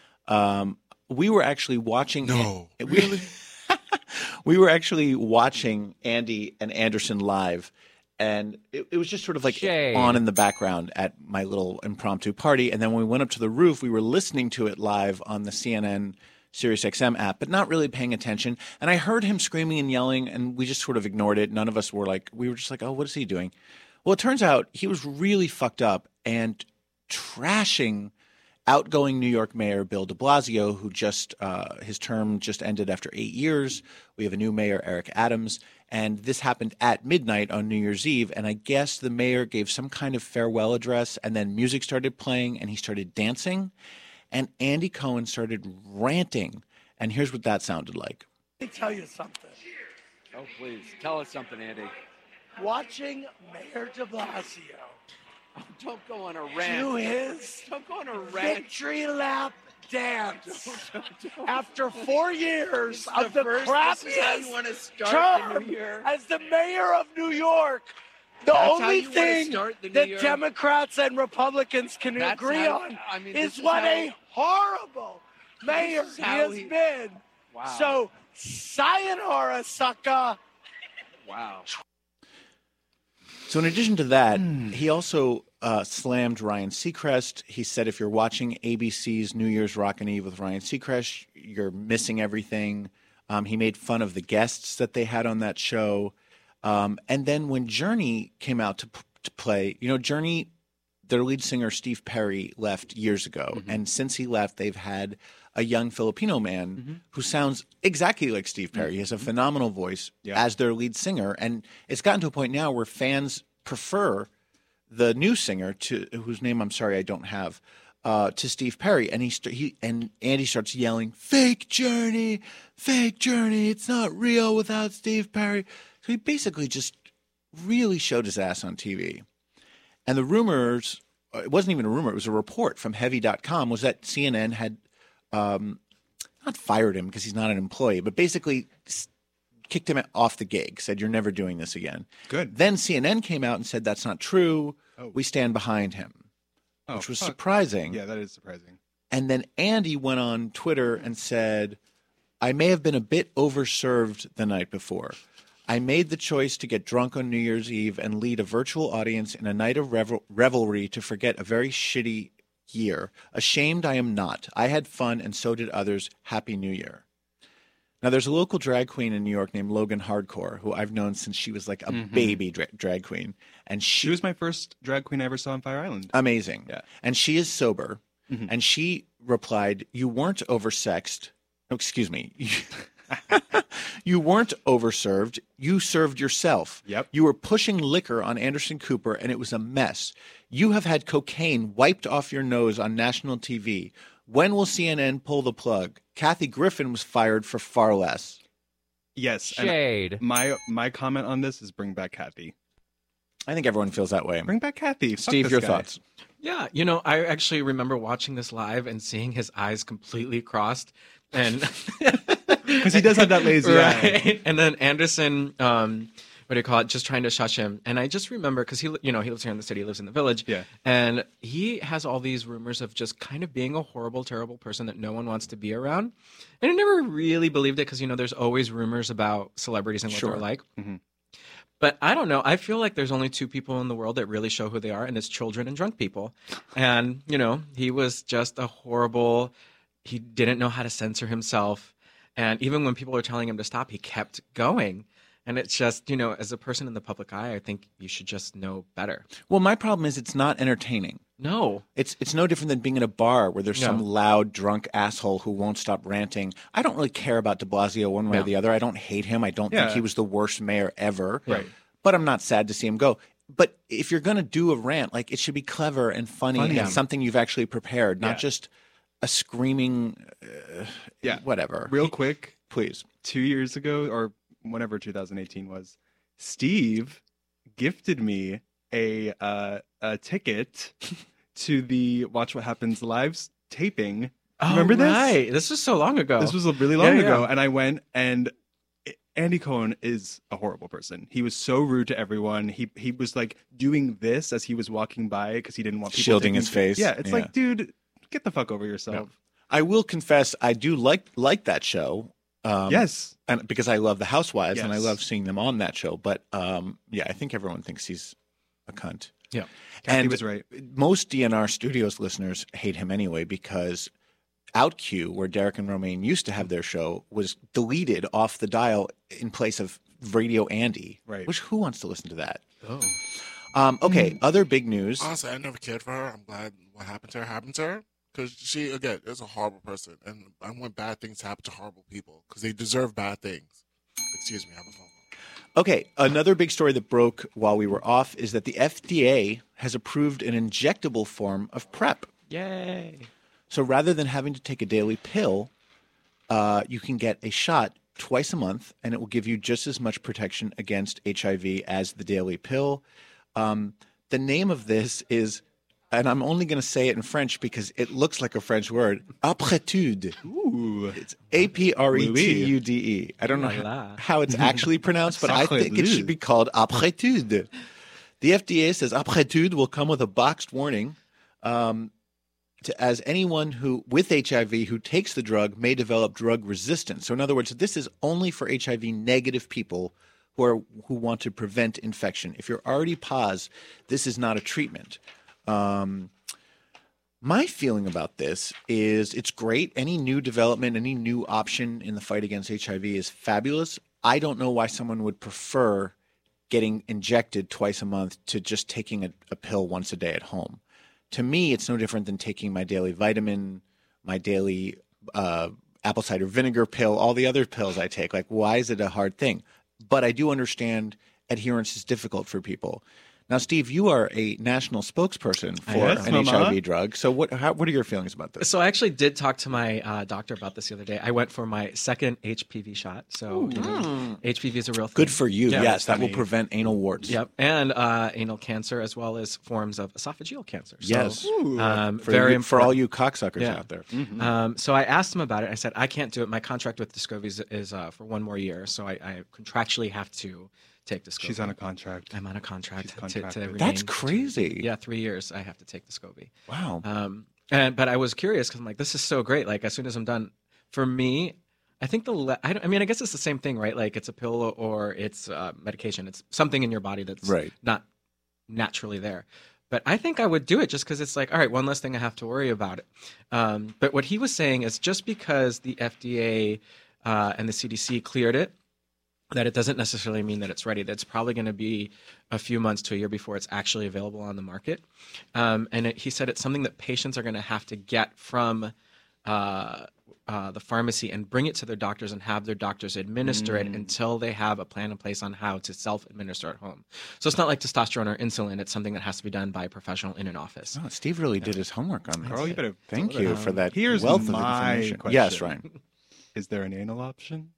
We were actually watching. No, really? We were actually watching Andy and Anderson live, and it was just sort of like Shade. on in the background at my little impromptu party. And then when we went up to the roof, we were listening to it live on the CNN SiriusXM app, but not really paying attention. And I heard him screaming and yelling, and we just sort of ignored it. None of us were like, we were just like, oh, what is he doing? Well, it turns out he was really fucked up and trashing outgoing New York Mayor Bill de Blasio, who just his term just ended after 8 years. We have a new mayor, Eric Adams, and this happened at midnight on New Year's Eve. And I guess the mayor gave some kind of farewell address, and then music started playing, and he started dancing, and Andy Cohen started ranting. And here's what that sounded like. Let me tell you something. Oh, please. Tell us something, Andy. Watching Mayor de Blasio Oh, don't go on a rant. do his Don't go on a rant. victory lap dance Don't. after 4 years This is of the first- This is how you crappiest want to start the term new year. as the mayor of New York. The That's how only you wanna thing start the new that year? Democrats and Republicans can That's agree how- on I mean, is this is what how- a horrible mayor is he how has he- been. Wow. So, sayonara, sucker. Wow. So in addition to that, he also slammed Ryan Seacrest. He said, if you're watching ABC's New Year's Rockin' Eve with Ryan Seacrest, you're missing everything. He made fun of the guests that they had on that show. And then when Journey came out to play, you know, Journey, their lead singer, Steve Perry, left years ago. Mm-hmm. And since he left, they've had a young Filipino man who sounds exactly like Steve Perry. He has a phenomenal voice as their lead singer. And it's gotten to a point now where fans prefer the new singer, to whose name I'm sorry I don't have, to Steve Perry. And and Andy starts yelling, fake Journey, it's not real without Steve Perry. So he basically just really showed his ass on TV. And the rumors, it wasn't even a rumor, it was a report from Heavy.com, was that CNN had not fired him because he's not an employee, but basically kicked him off the gig, said, you're never doing this again. Good. Then CNN came out and said, that's not true. Oh. We stand behind him, which was fuck. surprising. Yeah, that is surprising. And then Andy went on Twitter and said, I may have been a bit overserved the night before. I made the choice to get drunk on New Year's Eve and lead a virtual audience in a night of revelry to forget a very shitty year. Ashamed I am not. I had fun and so did others. Happy New Year. Now, there's a local drag queen in New York named Logan Hardcore, who I've known since she was like a baby drag queen. And She was my first drag queen I ever saw on Fire Island. amazing. Yeah. And she is sober. And she replied, you weren't oversexed. Oh, excuse me. You weren't overserved. You served yourself. Yep. You were pushing liquor on Anderson Cooper, and it was a mess. You have had cocaine wiped off your nose on national TV. When will CNN pull the plug? Kathy Griffin was fired for far less. Yes. and Shade. My comment on this is bring back Kathy. I think everyone feels that way. Bring back Kathy. Fuck Steve, this your guy. thoughts? Yeah, you know, I actually remember watching this live and seeing his eyes completely crossed, and because he does have that lazy eye. And then Anderson, what do you call it? Just trying to shush him. And I just remember because he lives here in the city, he lives in the Village, Yeah. and he has all these rumors of just kind of being a horrible, terrible person that no one wants to be around. And I never really believed it because there's always rumors about celebrities and what Sure. they're like. Mm-hmm. But I don't know. I feel like there's only two people in the world that really show who they are, and it's children and drunk people. And, he was just a horrible, he didn't know how to censor himself. And even when people were telling him to stop, he kept going. And it's just, as a person in the public eye, I think you should just know better. Well, my problem is it's not entertaining. No. It's no different than being in a bar where there's No. some loud, drunk asshole who won't stop ranting. I don't really care about de Blasio one way or No. the other. I don't hate him. I don't think Yeah. he was the worst mayor ever. Right. But I'm not sad to see him go. But if you're going to do a rant, like it should be clever and funny Funny. and something you've actually prepared, not Yeah. just a screaming Yeah. whatever. Real quick, Please. 2 years ago or whenever 2018 was, Steve gifted me a ticket to the Watch What Happens live taping. Remember this? Right. This was so long ago. This was really long Yeah, ago, yeah. and I went, and Andy Cohen is a horrible person. He was so rude to everyone. He was like doing this as he was walking by because he didn't want people Shielding taking- his face. Yeah, it's Yeah. like, dude, get the fuck over yourself. I will confess, I do like that show. Yes. And because I love the Housewives and I Yes. love seeing them on that show. But yeah, I think everyone thinks he's a cunt. Yeah. Kathy And was right. most DNR Studios listeners hate him anyway because OutQ, where Derek and Romaine used to have their show, was deleted off the dial in place of Radio Andy. Right. Which, who wants to listen to that? Oh. Okay, other big news. Honestly, I never cared for her. I'm glad what happened to her because she, again, is a horrible person, and I want bad things to happen to horrible people because they deserve bad things. Excuse me, I have a phone call. Okay, another big story that broke while we were off is that the FDA has approved an injectable form of PrEP. Yay. So rather than having to take a daily pill, you can get a shot twice a month, and it will give you just as much protection against HIV as the daily pill. The name of this is, and I'm only going to say it in French because it looks like a French word, Aprétude. Ooh. It's Aprétude. I don't know La la. how it's actually pronounced, but I think it should be called Aprétude. The FDA says Aprétude will come with a boxed warning. As anyone who with HIV who takes the drug may develop drug resistance. So in other words, this is only for HIV negative people who want to prevent infection. If you're already pos, this is not a treatment. My feeling about this is it's great. Any new development, any new option in the fight against HIV is fabulous. I don't know why someone would prefer getting injected twice a month to just taking a pill once a day at home. To me, it's no different than taking my daily vitamin, my daily apple cider vinegar pill, all the other pills I take. Like, why is it a hard thing? But I do understand adherence is difficult for people. Now, Steve, you are a national spokesperson for Yes, an Mama. HIV drug. So what are your feelings about this? So I actually did talk to my doctor about this the other day. I went for my second HPV shot. So HPV is a real thing. Good for you. Yeah. Yes, that will prevent anal warts. Yep, and anal cancer as well as forms of esophageal cancer. So, Yes. very for all you cocksuckers Yeah. out there. So I asked him about it. I said, I can't do it. My contract with Descovy is for one more year, so I contractually have to take Descovy. She's on a contract. I'm on a contract She's to contracted. remain. That's crazy. Yeah, 3 years I have to take Descovy. Wow. But I was curious because I'm like, this is so great. Like as soon as I'm done, for me, I think I guess it's the same thing, right? Like it's a pill or it's medication. It's something in your body that's not naturally there. But I think I would do it just because it's like, all right, one less thing I have to worry about it. But what he was saying is just because the FDA and the CDC cleared it, that it doesn't necessarily mean that it's ready. That's probably going to be a few months to a year before it's actually available on the market. He said it's something that patients are going to have to get from the pharmacy and bring it to their doctors and have their doctors administer it until they have a plan in place on how to self-administer at home. So it's not like testosterone or insulin. It's something that has to be done by a professional in an office. Oh, Steve really did his homework on this. Carl, you better Thank you for that Here's wealth of my information. question. Yes, Ryan. Is there an anal option?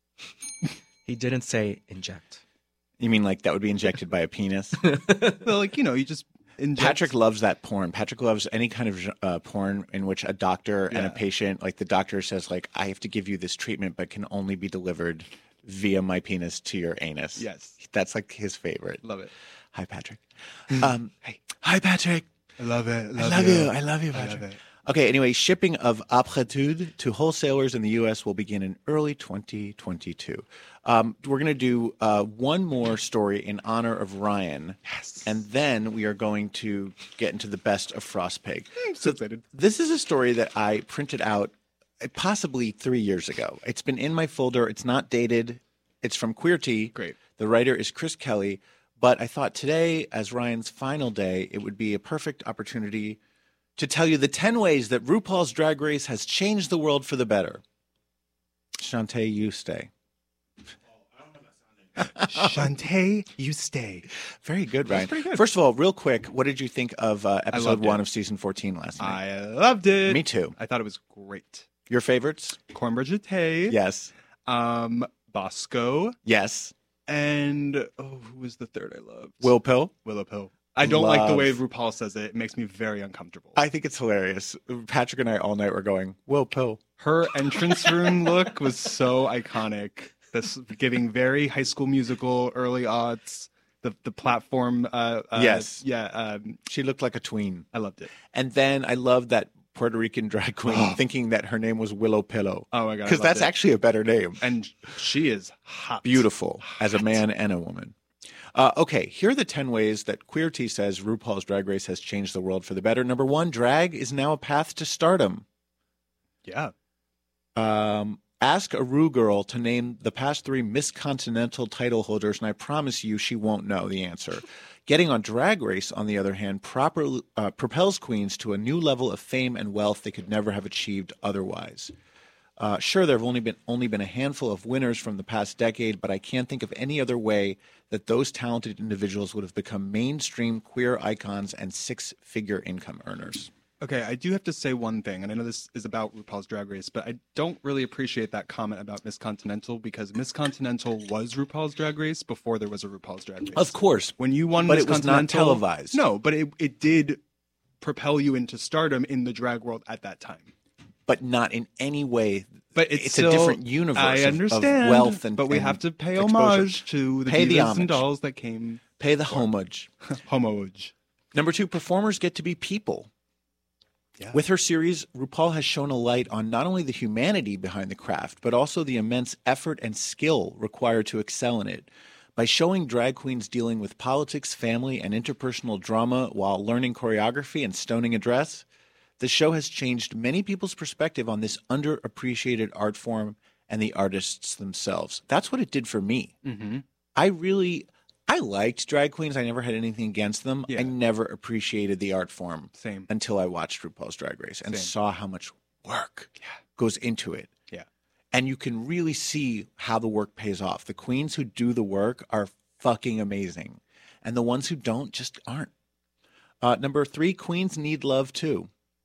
He didn't say inject. You mean like that would be injected by a penis? Well, like, you just inject. Patrick loves that porn. Patrick loves any kind of porn in which a doctor and a patient, like the doctor says, like, I have to give you this treatment, but can only be delivered via my penis to your anus. Yes. That's like his favorite. Love it. Hi, Patrick. Hey. Hi, Patrick. I love it. I love you, Patrick. love it. Okay, anyway, shipping of Aptitude to wholesalers in the U.S. will begin in early 2022. We're going to do one more story in honor of Ryan. Yes. And then we are going to get into the best of Frost Pig. I'm so excited. This is a story that I printed out possibly 3 years ago. It's been in my folder. It's not dated. It's from Queer Tea. Great. The writer is Chris Kelly. But I thought today, as Ryan's final day, it would be a perfect opportunity to tell you the 10 ways that RuPaul's Drag Race has changed the world for the better. Shantae, you stay. Shantae, you stay. Very good, Ryan. pretty good. First of all, real quick, what did you think of episode loved 1 it. of season 14 last night? I loved it. Me too. I thought it was great. Your favorites? Cornbread Jeté. Yes. Bosco. Yes. And, who was the third I loved? Will Pill? Willow Pill. I don't like the way Love. RuPaul says it. It makes me very uncomfortable. I think it's hilarious. Patrick and I all night were going, Will Pill. Her entrance room look was so iconic. This giving very High School Musical, early aughts. The platform. Yes. Yeah. She looked like a tween. I loved it. And then I loved that Puerto Rican drag queen thinking that her name was Willow Pillow. Oh my God. I Because loved that's it. actually a better name. And she is hot. Beautiful as a man and a woman. Okay, here are the 10 ways that Queer Tea says RuPaul's Drag Race has changed the world for the better. Number 1, drag is now a path to stardom. Yeah. Ask a Ru girl to name the past 3 Miss Continental title holders, and I promise you she won't know the answer. Getting on Drag Race, on the other hand, propels queens to a new level of fame and wealth they could never have achieved otherwise. Sure, there have only been a handful of winners from the past decade, but I can't think of any other way that those talented individuals would have become mainstream queer icons and 6-figure income earners. Okay, I do have to say one thing, and I know this is about RuPaul's Drag Race, but I don't really appreciate that comment about Miss Continental because Miss Continental was RuPaul's Drag Race before there was a RuPaul's Drag Race. Of course. When you won But Miss it was not Continental, televised. No, but it did propel you into stardom in the drag world at that time. But not in any way. But it's still, a different universe I of understand, wealth and but we and have to pay exposure. homage to the Pay the divas homage. and dolls that came. Pay the homage. Homage. Number 2, performers get to be people. Yeah. With her series, RuPaul has shown a light on not only the humanity behind the craft, but also the immense effort and skill required to excel in it. By showing drag queens dealing with politics, family, and interpersonal drama while learning choreography and stoning a dress, the show has changed many people's perspective on this underappreciated art form and the artists themselves. That's what it did for me. Mm-hmm. I liked drag queens. I never had anything against them. Yeah. I never appreciated the art form Same. until I watched RuPaul's Drag Race and Same. saw how much work goes into it. Yeah. And you can really see how the work pays off. The queens who do the work are fucking amazing. and the ones who don't just aren't. Number 3, queens need love too.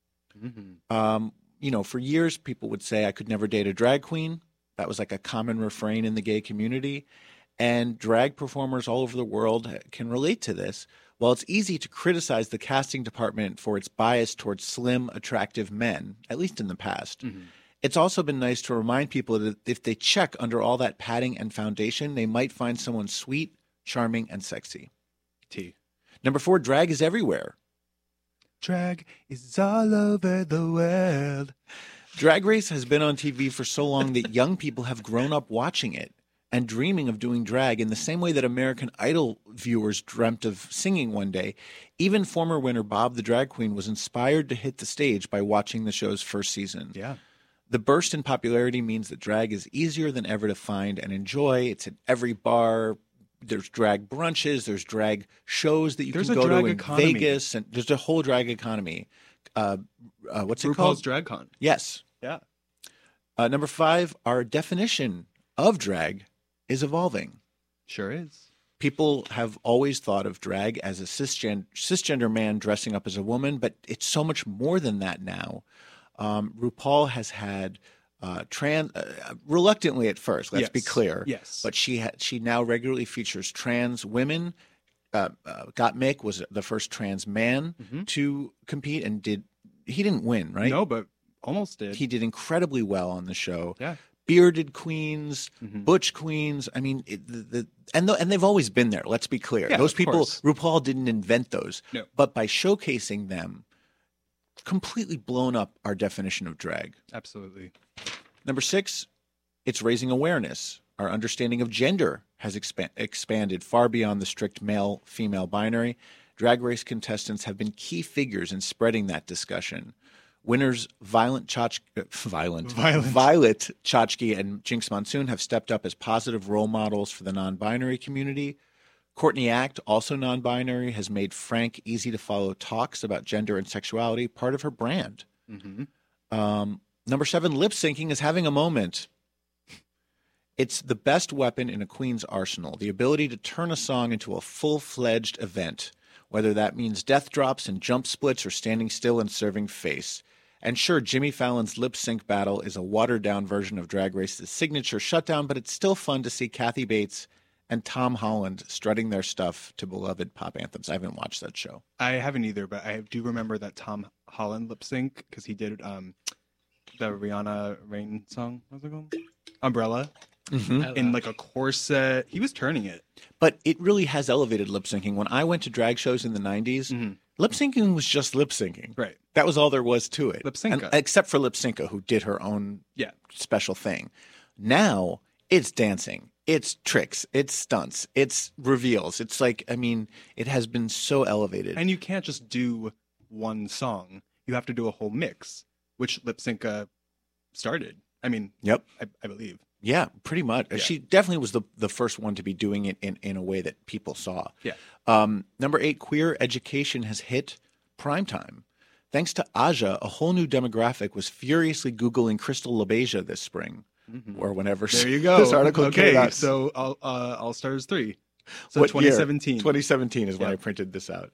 You know, for years, people would say I could never date a drag queen. That was like a common refrain in the gay community. And drag performers all over the world can relate to this. While it's easy to criticize the casting department for its bias towards slim, attractive men, at least in the past, it's also been nice to remind people that if they check under all that padding and foundation, they might find someone sweet, charming, and sexy. T. Number 4, drag is everywhere. Drag is all over the world. Drag Race has been on TV for so long that young people have grown up watching it and dreaming of doing drag in the same way that American Idol viewers dreamt of singing one day. Even former winner Bob the Drag Queen was inspired to hit the stage by watching the show's first season. Yeah. The burst in popularity means that drag is easier than ever to find and enjoy. It's at every bar. There's drag brunches. There's drag shows that you can go to in Vegas. And there's a whole drag economy. What's it called? RuPaul's Drag Con. Yes. Yeah. Number 5, our definition of drag is evolving. Sure is. People have always thought of drag as a cisgender man dressing up as a woman, but it's so much more than that now. RuPaul has had trans, reluctantly at first, let's be clear. Yes. But she now regularly features trans women. Gottmik was the first trans man to compete and he didn't win, right? No, but almost did. He did incredibly well on the show. Yeah. Bearded queens, butch queens. I mean, and they've always been there. Let's be clear. Yeah, those of people, course. RuPaul didn't invent those. No. But by showcasing them, completely blown up our definition of drag. Absolutely. Number 6, it's raising awareness. Our understanding of gender has expanded far beyond the strict male-female binary. Drag Race contestants have been key figures in spreading that discussion. Winners Violet Chachki and Jinx Monsoon have stepped up as positive role models for the non-binary community. Courtney Act, also non-binary, has made frank, easy-to-follow talks about gender and sexuality part of her brand. Number 7, lip syncing is having a moment. It's the best weapon in a queen's arsenal, the ability to turn a song into a full-fledged event, whether that means death drops and jump splits or standing still and serving face. And sure, Jimmy Fallon's lip sync battle is a watered-down version of Drag Race's signature shutdown, but it's still fun to see Kathy Bates and Tom Holland strutting their stuff to beloved pop anthems. I haven't watched that show. I haven't either, but I do remember that Tom Holland lip sync because he did the Rihanna Rain song. What's it called? Umbrella. In like a corset. He was turning it. But it really has elevated lip syncing. When I went to drag shows in the 90s, lip syncing was just lip syncing. Right. That was all there was to it. Lip Synca. Except for Lip Synca, who did her own special thing. Now it's dancing. It's tricks. It's stunts. It's reveals. It's like, I mean, it has been so elevated. And you can't just do one song. You have to do a whole mix, which Lip Synca started. I mean, I believe. Yeah, pretty much. Yeah. She definitely was the first one to be doing it in a way that people saw. Yeah. Number 8, queer education has hit primetime. Thanks to Aja, a whole new demographic was furiously Googling Crystal LaBeija this spring, or whenever There you go. this article came out. So All Stars 3. So What 2017. year? 2017 is when I printed this out.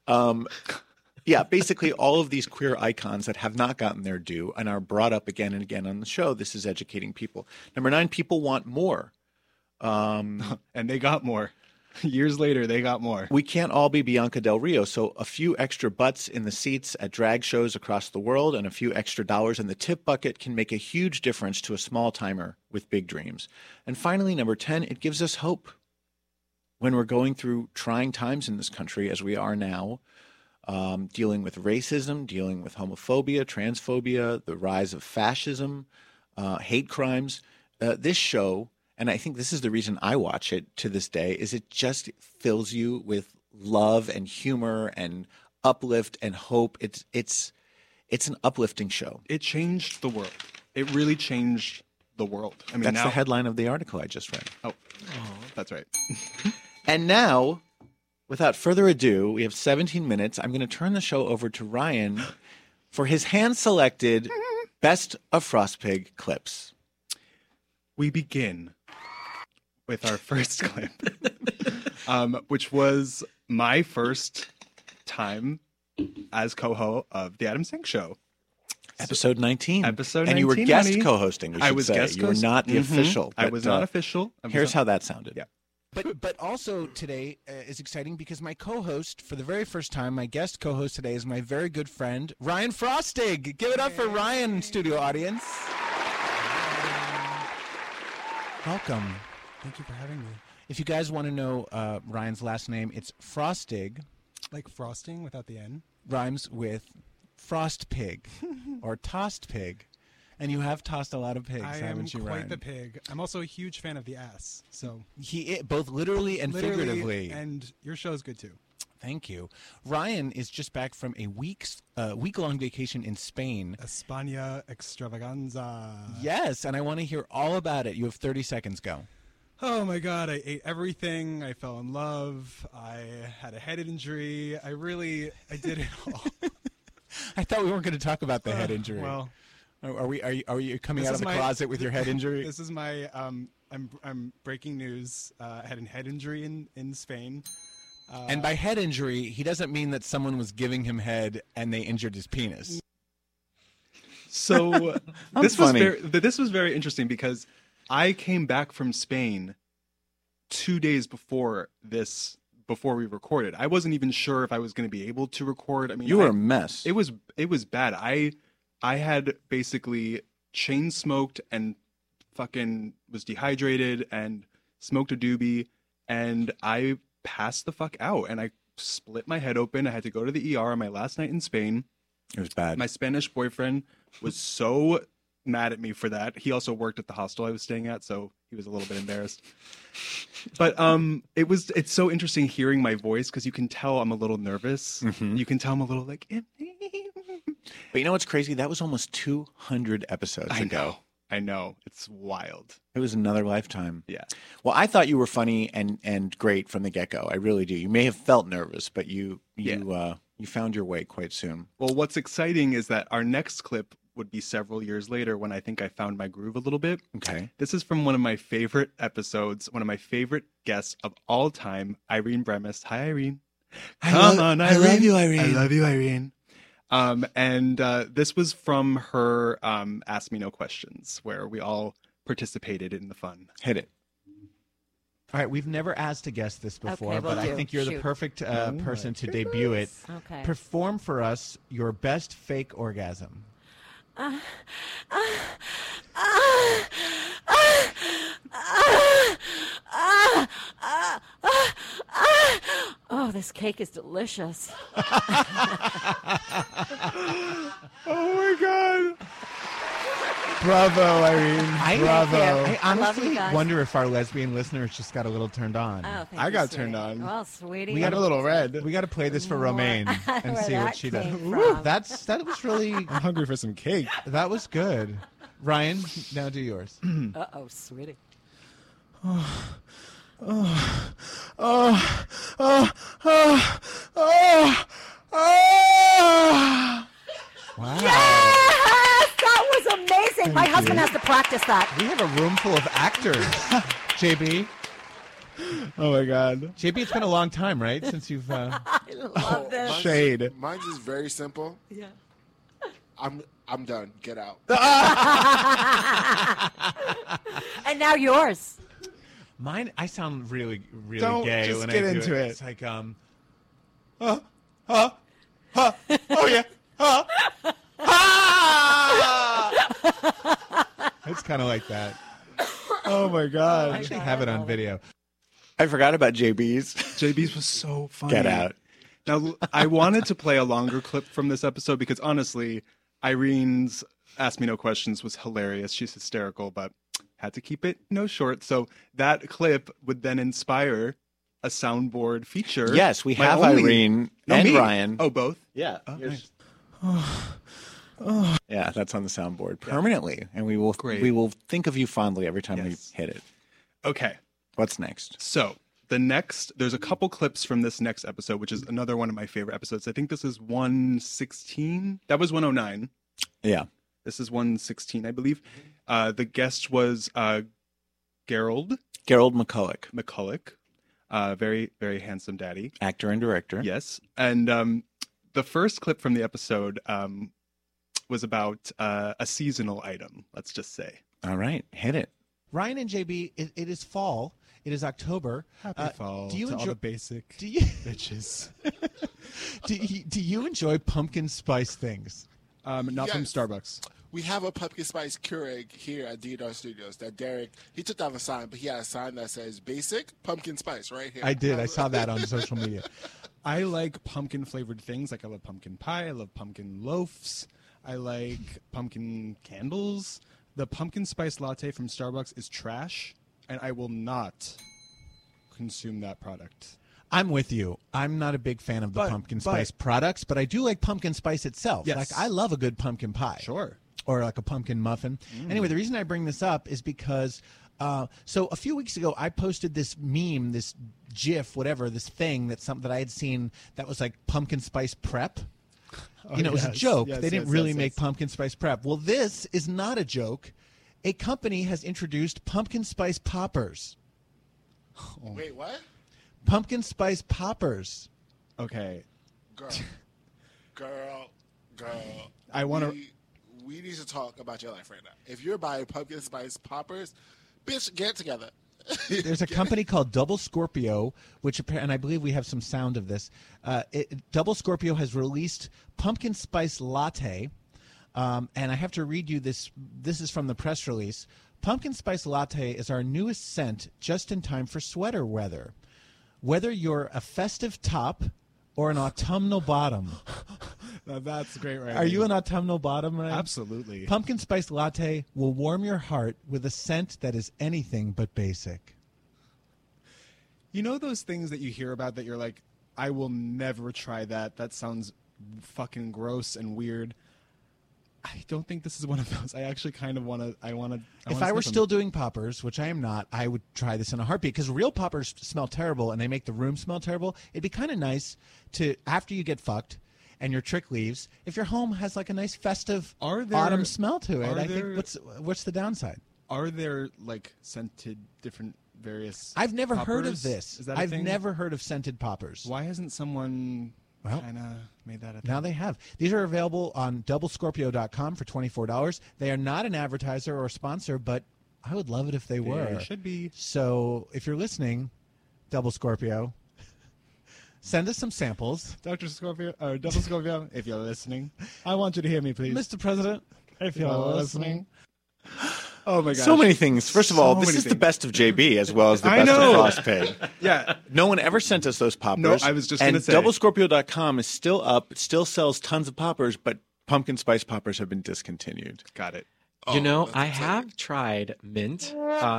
Yeah, basically all of these queer icons that have not gotten their due and are brought up again and again on the show. This is educating people. Number 9, people want more. And they got more. Years later, they got more. We can't all be Bianca Del Rio, so a few extra butts in the seats at drag shows across the world and a few extra dollars in the tip bucket can make a huge difference to a small timer with big dreams. And finally, number 10, it gives us hope. When we're going through trying times in this country, as we are now, dealing with racism, dealing with homophobia, transphobia, the rise of fascism, hate crimes, this show, and I think this is the reason I watch it to this day, is it just fills you with love and humor and uplift and hope. It's an uplifting show. It changed the world. It really changed the world. I mean, that's now... the headline of the article I just read. Oh, that's right. And now, without further ado, we have 17 minutes. I'm going to turn the show over to Ryan for his hand-selected Best of Frostpig clips. We begin with our first clip, which was my first time as co-host of the Adam Sink Show. Episode 19. Episode 19. And you were guest honey. co-hosting, we should I was say. guest You were not the official. I was not official. Here's how that sounded. Yeah. But also today is exciting because my co-host, for the very first time, my guest co-host today is my very good friend, Ryan Frostig. Give it up for Ryan, studio audience. Welcome. Thank you for having me. If you guys want to know Ryan's last name, it's Frostig. Like frosting without the N? Rhymes with Frost Pig or Tossed Pig. And you have tossed a lot of pigs, haven't you, Ryan? I am quite the pig. I'm also a huge fan of the ass. So both literally and figuratively. And your show's good too. Thank you. Ryan is just back from a week-long vacation in Spain. España extravaganza. Yes, and I want to hear all about it. You have 30 seconds. Go. Oh my God, I ate everything. I fell in love. I had a head injury. I did it all. I thought we weren't going to talk about the head injury. Well, are you coming out of the closet with your head injury? This is my I'm breaking news. I had a head injury in Spain. And by head injury, he doesn't mean that someone was giving him head and they injured his penis. So this was very interesting because I came back from Spain 2 days before we recorded. I wasn't even sure if I was going to be able to record. I mean, you were a mess. It was bad. I had basically chain smoked and fucking was dehydrated and smoked a doobie, and I passed the fuck out and I split my head open. I had to go to the ER on my last night in Spain. It was bad. My Spanish boyfriend was so mad at me for that. He also worked at the hostel I was staying at, so he was a little bit embarrassed. But it's so interesting hearing my voice because you can tell I'm a little nervous. Mm-hmm. You can tell I'm a little like. But you know what's crazy? That was almost 200 episodes ago. I know. It's wild. It was another lifetime. Yeah. Well, I thought you were funny and great from the get-go. I really do. You may have felt nervous, but you found your way quite soon. Well, what's exciting is that our next clip would be several years later when I think I found my groove a little bit. Okay. This is from one of my favorite episodes, one of my favorite guests of all time, Irene Bremis. Hi, Irene. Come on, Irene. I love you, Irene. I love you, Irene. And this was from her Ask Me No Questions, where we all participated in the fun. Hit it. All right, we've never asked a guest this before, Okay, but we'll I do. think you're the Shoot. perfect person to debut it. Okay. Perform for us your best fake orgasm. Oh, this cake is delicious. Oh my God. Bravo, Irene. Bravo. you. I Love you honestly guys. wonder if our lesbian listeners just got a little turned on. Oh, thank I you, got sweetie. turned on. Well, sweetie. We got a little red. We got to play this for Romaine and Where see what that she does. came Ooh, from. that was really I'm hungry for some cake. that was good. Ryan, now do yours. Uh-oh, sweetie. Wow. Yes! That was amazing. My husband has to practice that. We have a room full of actors. JB. Oh my God. JB, it's been a long time, right? Since you've I love this. Shade. Mine's is very simple. Yeah. I'm done. Get out. And now yours. Mine, I sound really Don't gay just when get I do into it. It's like, Oh yeah. it's kind of like that. Oh my I God. actually have it on video. I forgot about JB's. JB's was so funny. Get out. Now, I wanted to play a longer clip from this episode because honestly, Irene's Ask Me No Questions was hilarious. She's hysterical, but had to keep it short. So that clip would then inspire a soundboard feature. Yes, we My have only- Irene No, and me. Ryan. Oh, both? Yeah. Oh, Here's- nice. Yeah, that's on the soundboard permanently, and we will think of you fondly every time Yes. we hit it. Okay. What's next? So there's a couple clips from this next episode, which is another one of my favorite episodes. I think this is 116. That was 109. Yeah. This is 116, I believe. The guest was Gerald McCulloch. Very, very handsome daddy. Actor and director. Yes. And the first clip from the episode was about a seasonal item, let's just say. All right, hit it. Ryan and JB, it is fall. It is October. Happy fall do you to enjoy all the basic do you, bitches. do you enjoy pumpkin spice things? Not from Yes. Starbucks. We have a pumpkin spice Keurig here at DNR Studios that Derek, he took down a sign, but he had a sign that says basic pumpkin spice right here. I did. I saw that on social media. I like pumpkin flavored things. Like I love pumpkin pie. I love pumpkin loaves. I like pumpkin candles. The pumpkin spice latte from Starbucks is trash, and I will not consume that product. I'm with you. I'm not a big fan of the pumpkin spice products, but I do like pumpkin spice itself. Yes. Like I love a good pumpkin pie. Sure. Or like a pumpkin muffin. Anyway, the reason I bring this up is because so a few weeks ago I posted this meme, this GIF, whatever, this thing that I had seen that was like pumpkin spice prep. Oh, It was a yes. joke. Yes, they didn't yes, really yes, make yes. pumpkin spice prep. Well, this is not a joke. A company has introduced pumpkin spice poppers. Wait, what? Pumpkin spice poppers. Okay. Girl. I want to. We need to talk about your life right now. If you're buying pumpkin spice poppers, bitch, get it together. There's a company called Double Scorpio, and I believe we have some sound of this. Double Scorpio has released pumpkin spice latte, and I have to read you this. This is from the press release. Pumpkin spice latte is our newest scent, just in time for sweater weather. Whether you're a festive top or an autumnal bottom. Now that's great, right? Are you an autumnal bottom, Ryan? Absolutely. Pumpkin spice latte will warm your heart with a scent that is anything but basic. You know those things that you hear about that you're like, I will never try that. That sounds fucking gross and weird. I don't think this is one of those. I actually kind of want to. If I were still doing poppers, which I am not, I would try this in a heartbeat because real poppers smell terrible and they make the room smell terrible. It'd be kind of nice to, after you get fucked and your trick leaves, if your home has like a nice festive autumn smell to it. I think what's the downside? Are there like scented different various? I've never heard of poppers? this. Is that a I've thing? never heard of scented poppers. Why hasn't someone Well, kind of made that a thing? Now they have. These are available on doublescorpio.com for $24. They are not an advertiser or sponsor, but I would love it if they were. They should be. So if you're listening, Double Scorpio, send us some samples. Dr. Scorpio, or Double Scorpio, if you're listening, I want you to hear me, please. Mr. President, if you're listening. Oh my gosh. So many things. First of all, So this many is the things. best of JB as well as the I best know. of Frostpig. Yeah. No one ever sent us those poppers. No, I was just and gonna say. doublescorpio.com is still up. It still sells tons of poppers, but pumpkin spice poppers have been discontinued. Got it. You know, I have tried mint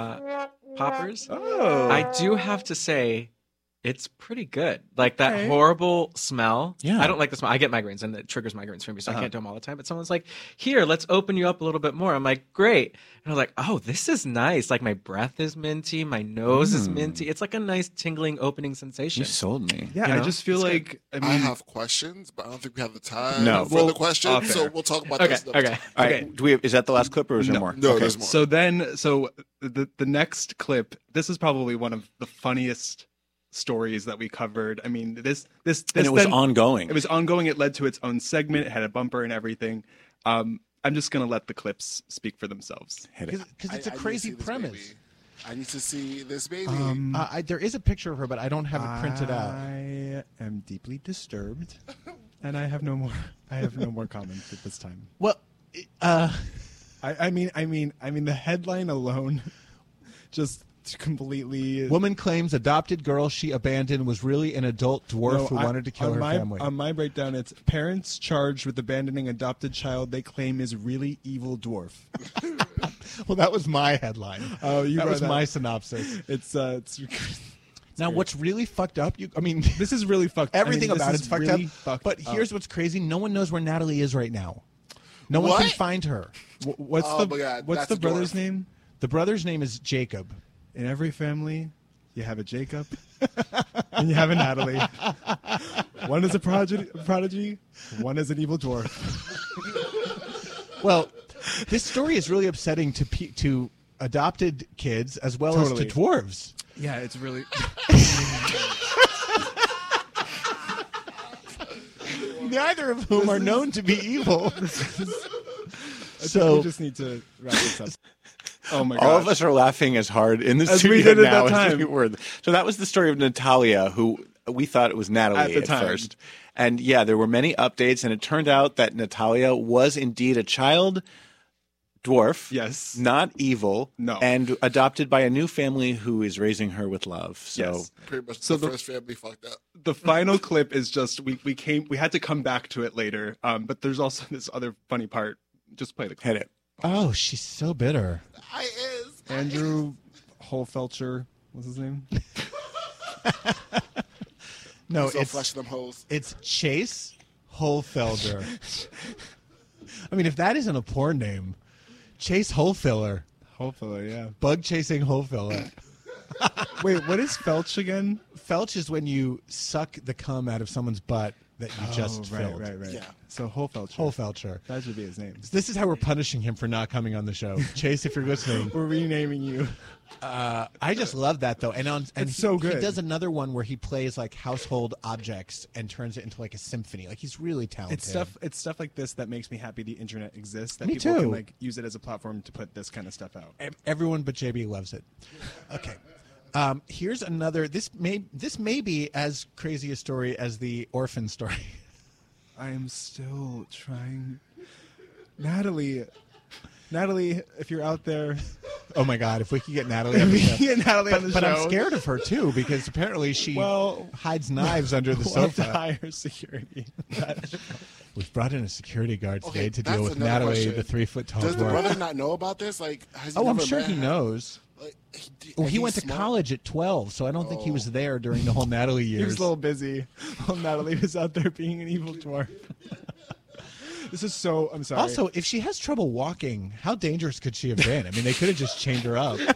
poppers. Oh. I do have to say, it's pretty good. Like that Okay. horrible smell. Yeah. I don't like the smell. I get migraines and it triggers migraines for me, so I can't do them all the time. But someone's like, here, let's open you up a little bit more. I'm like, great. And I'm like, oh, this is nice. Like my breath is minty. My nose is minty. It's like a nice tingling opening sensation. You sold me. Yeah, You I know? just feel It's like, I I mean, have questions, but I don't think we have the time No. for Well, the questions, so fair. we'll talk about Okay, this another okay. time. All right. Do we is that the last clip or is there more? No, Okay. there's more. so the next clip, this is probably one of the funniest stories that we covered. I mean, this And it was then- ongoing. It was ongoing. It led to its own segment. It had a bumper and everything. I'm just gonna let the clips speak for themselves. Hit it. Because it's I a need to crazy see this premise. baby. I need to see this baby. There is a picture of her, but I don't have it printed out. I am deeply disturbed, and I have no more. I have no more comments at this time. Well, I mean, the headline alone, just completely. Woman claims adopted girl she abandoned was really an adult dwarf who wanted to kill her family. On my breakdown, it's parents charged with abandoning adopted child they claim is really evil dwarf. Well, that was my headline. Oh, you that wrote was that. my synopsis. It's Now, great. what's really fucked up? This is really fucked. Everything I mean, this about is it's fucked really up. fucked But up. here's what's crazy: no one knows where Natalie is right now. No one What? can find her. What's Oh the my God, what's that's the a brother's dwarf. name? The brother's name is Jacob. In every family, you have a Jacob, and you have a Natalie. One is a prodigy, one is an evil dwarf. Well, this story is really upsetting to adopted kids as well as Totally. to dwarves. Yeah, it's really. Neither of whom are known to be evil. So we just need to wrap this up. Oh my god! All of us are laughing as hard in the As studio we did at now that as time. we were. So that was the story of Natalia, who we thought it was Natalie At the at time. first. And yeah, there were many updates, and it turned out that Natalia was indeed a child dwarf. Yes. Not evil. No. And adopted by a new family who is raising her with love. So Yes. Pretty much So the the- first family fucked up. The final clip is just we had to come back to it later. But there's also this other funny part. Just play the clip. hit it. Oh, she's so bitter. Andrew Holfelcher, what's his name? No, So flush them hoes. it's Chase Holfelder. I mean, if that isn't a porn name, Chase Holfiller. Holfeller, yeah. Bug chasing Holfiller. Wait, what is Felch again? Felch is when you suck the cum out of someone's butt that you just filled. Right. Yeah. So Holfelcher. Holfelcher. That should be his name. This is how we're punishing him for not coming on the show. Chase, if you're listening. We're renaming you. I just love that though, and It's so good. He does another one where he plays like household objects and turns it into like a symphony. Like he's really talented. It's stuff like this that makes me happy the internet exists. That Me people too. can like use it as a platform to put this kind of stuff out. Everyone but JB loves it. Okay. Here's another. This may be as crazy a story as the orphan story. I am still trying. Natalie, if you're out there, Oh my God! If we could get Natalie on the if show. we get Natalie on the But show. I'm scared of her too because apparently she hides knives under the We'll have to sofa. hire security. We've brought in a security guard today Okay, to that's deal with another Natalie, question. the 3-foot-tall Does the dwarf. brother not know about this? Like, has he Oh, I'm never sure met he her? knows. Like, Well, he he's went to smart. college at 12, so I don't think he was there during the whole Natalie He years. was a little busy while Natalie was out there being an evil dwarf. This is so. I'm sorry. Also, if she has trouble walking, how dangerous could she have been? I mean, they could have just chained her up.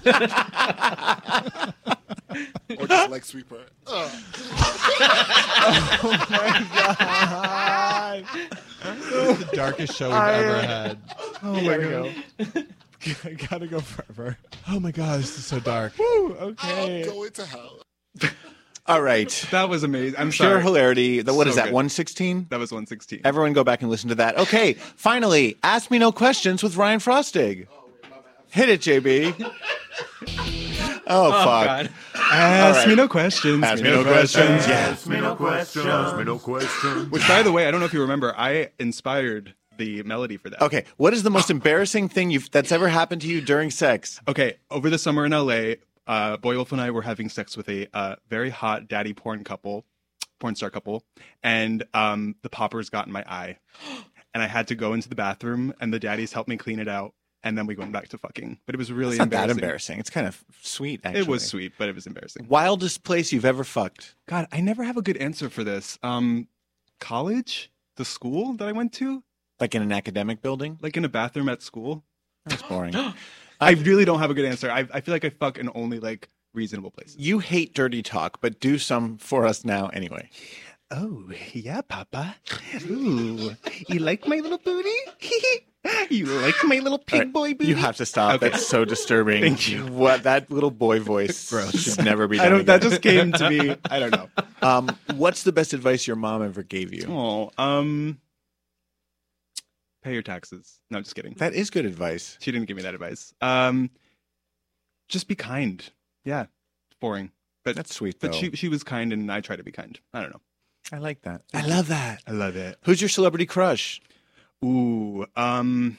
Or just leg sweeper. oh my god! This is the darkest show we've ever had. Oh my god! I gotta go forever. Oh my god, this is so dark. Woo! Okay. I'm going to hell. All right. That was amazing. I'm Pure sorry. hilarity. What is So that, good. 116? That was 116. Everyone go back and listen to that. Okay, finally, Ask Me No Questions with Ryan Frostig. Hit it, JB. Oh, fuck. God. Ask All right. me no questions. Ask me no questions. Yeah. Ask me no questions. Ask me no questions. Which, by the way, I don't know if you remember, I inspired the melody for that. Okay, what is the most embarrassing thing that's ever happened to you during sex? Okay, over the summer in LA, Boy Wolf and I were having sex with a very hot daddy porn star couple, and the poppers got in my eye, and I had to go into the bathroom, and the daddies helped me clean it out, and then we went back to fucking. But it was really It's not that embarrassing. embarrassing. It's kind of sweet, actually. It was sweet, but it was embarrassing. Wildest place you've ever fucked? God, I never have a good answer for this. College, the school that I went to, Like in an academic building? like in a bathroom at school. That's boring. I really don't have a good answer. I feel like I fuck in only like reasonable places. You hate dirty talk, but do some for us now anyway. Oh, yeah, Papa. Ooh, you like my little booty? You like my little pig All right, boy booty? You have to stop. Okay. That's so disturbing. Thank you. What that little boy voice should never be done I don't. That again. just came to me. I don't know. What's the best advice your mom ever gave you? Oh, pay your taxes. No, just kidding. That is good advice. She didn't give me that advice. Just be kind. Yeah, boring. But That's sweet, But though. she was kind, and I try to be kind. I don't know. I like that. I love that. I love it. Who's your celebrity crush? Ooh, I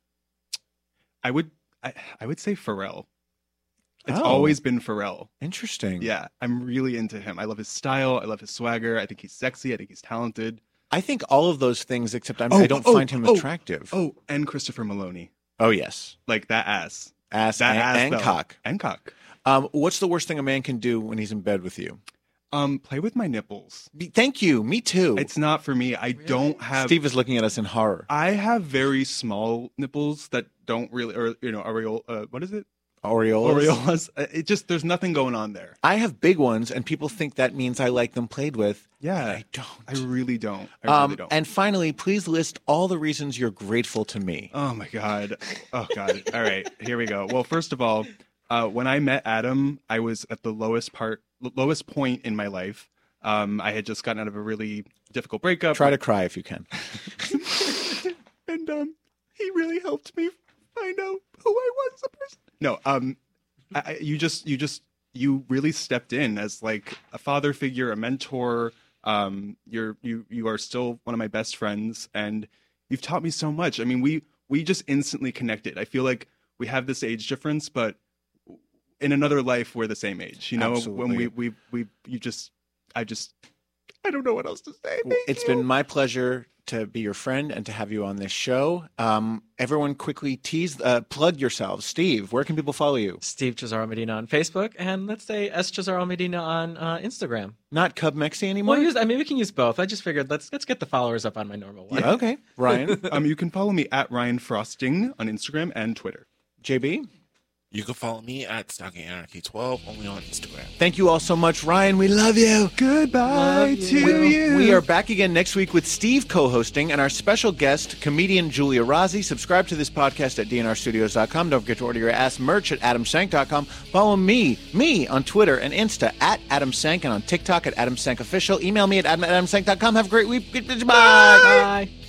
would say Pharrell. It's Oh. always been Pharrell. Interesting. Yeah, I'm really into him. I love his style. I love his swagger. I think he's sexy. I think he's talented. I think all of those things, except I don't find him attractive. Oh, and Christopher Maloney. Oh, yes. Like that ass. Ass That ass, and though. cock. And cock. What's the worst thing a man can do when he's in bed with you? Play with my nipples. Thank you. Me too. It's not for me. I don't have. Steve is looking at us in horror. I have very small nipples that don't really, or areola. What is it? Aureolas. It just, there's nothing going on there. I have big ones, and people think that means I like them played with. Yeah. I don't. I really don't. I really don't. And finally, please list all the reasons you're grateful to me. Oh, my God. Oh, God. All right. Here we go. Well, first of all, when I met Adam, I was at the lowest point in my life. I had just gotten out of a really difficult breakup. Try to cry if you can. And he really helped me find out who I was as a person. No, you really stepped in as like a father figure, a mentor. You are still one of my best friends, and you've taught me so much. I mean, we just instantly connected. I feel like we have this age difference, but in another life, we're the same age. You know, Absolutely. when I don't know what else to say. It's been my pleasure to be your friend and to have you on this show. Everyone quickly plug yourselves. Steve, where can people follow you? Steve Cesaro Medina on Facebook, and let's say S Cesaro Medina on Instagram. Not Cub Mexi anymore? Well, we can use both. I just figured let's get the followers up on my normal one. Yeah, okay. Ryan? You can follow me at Ryan Frosting on Instagram and Twitter. JB? You can follow me at Stocking Anarchy 12, only on Instagram. Thank you all so much, Ryan. We love you. Goodbye to you. We are back again next week with Steve co-hosting and our special guest, comedian Julia Rossi. Subscribe to this podcast at dnrstudios.com. Don't forget to order your ass merch at adamsank.com. Follow me on Twitter and Insta at adamsank and on TikTok at adamsankofficial. Email me at adamsank.com. Have a great week. Bye. Bye.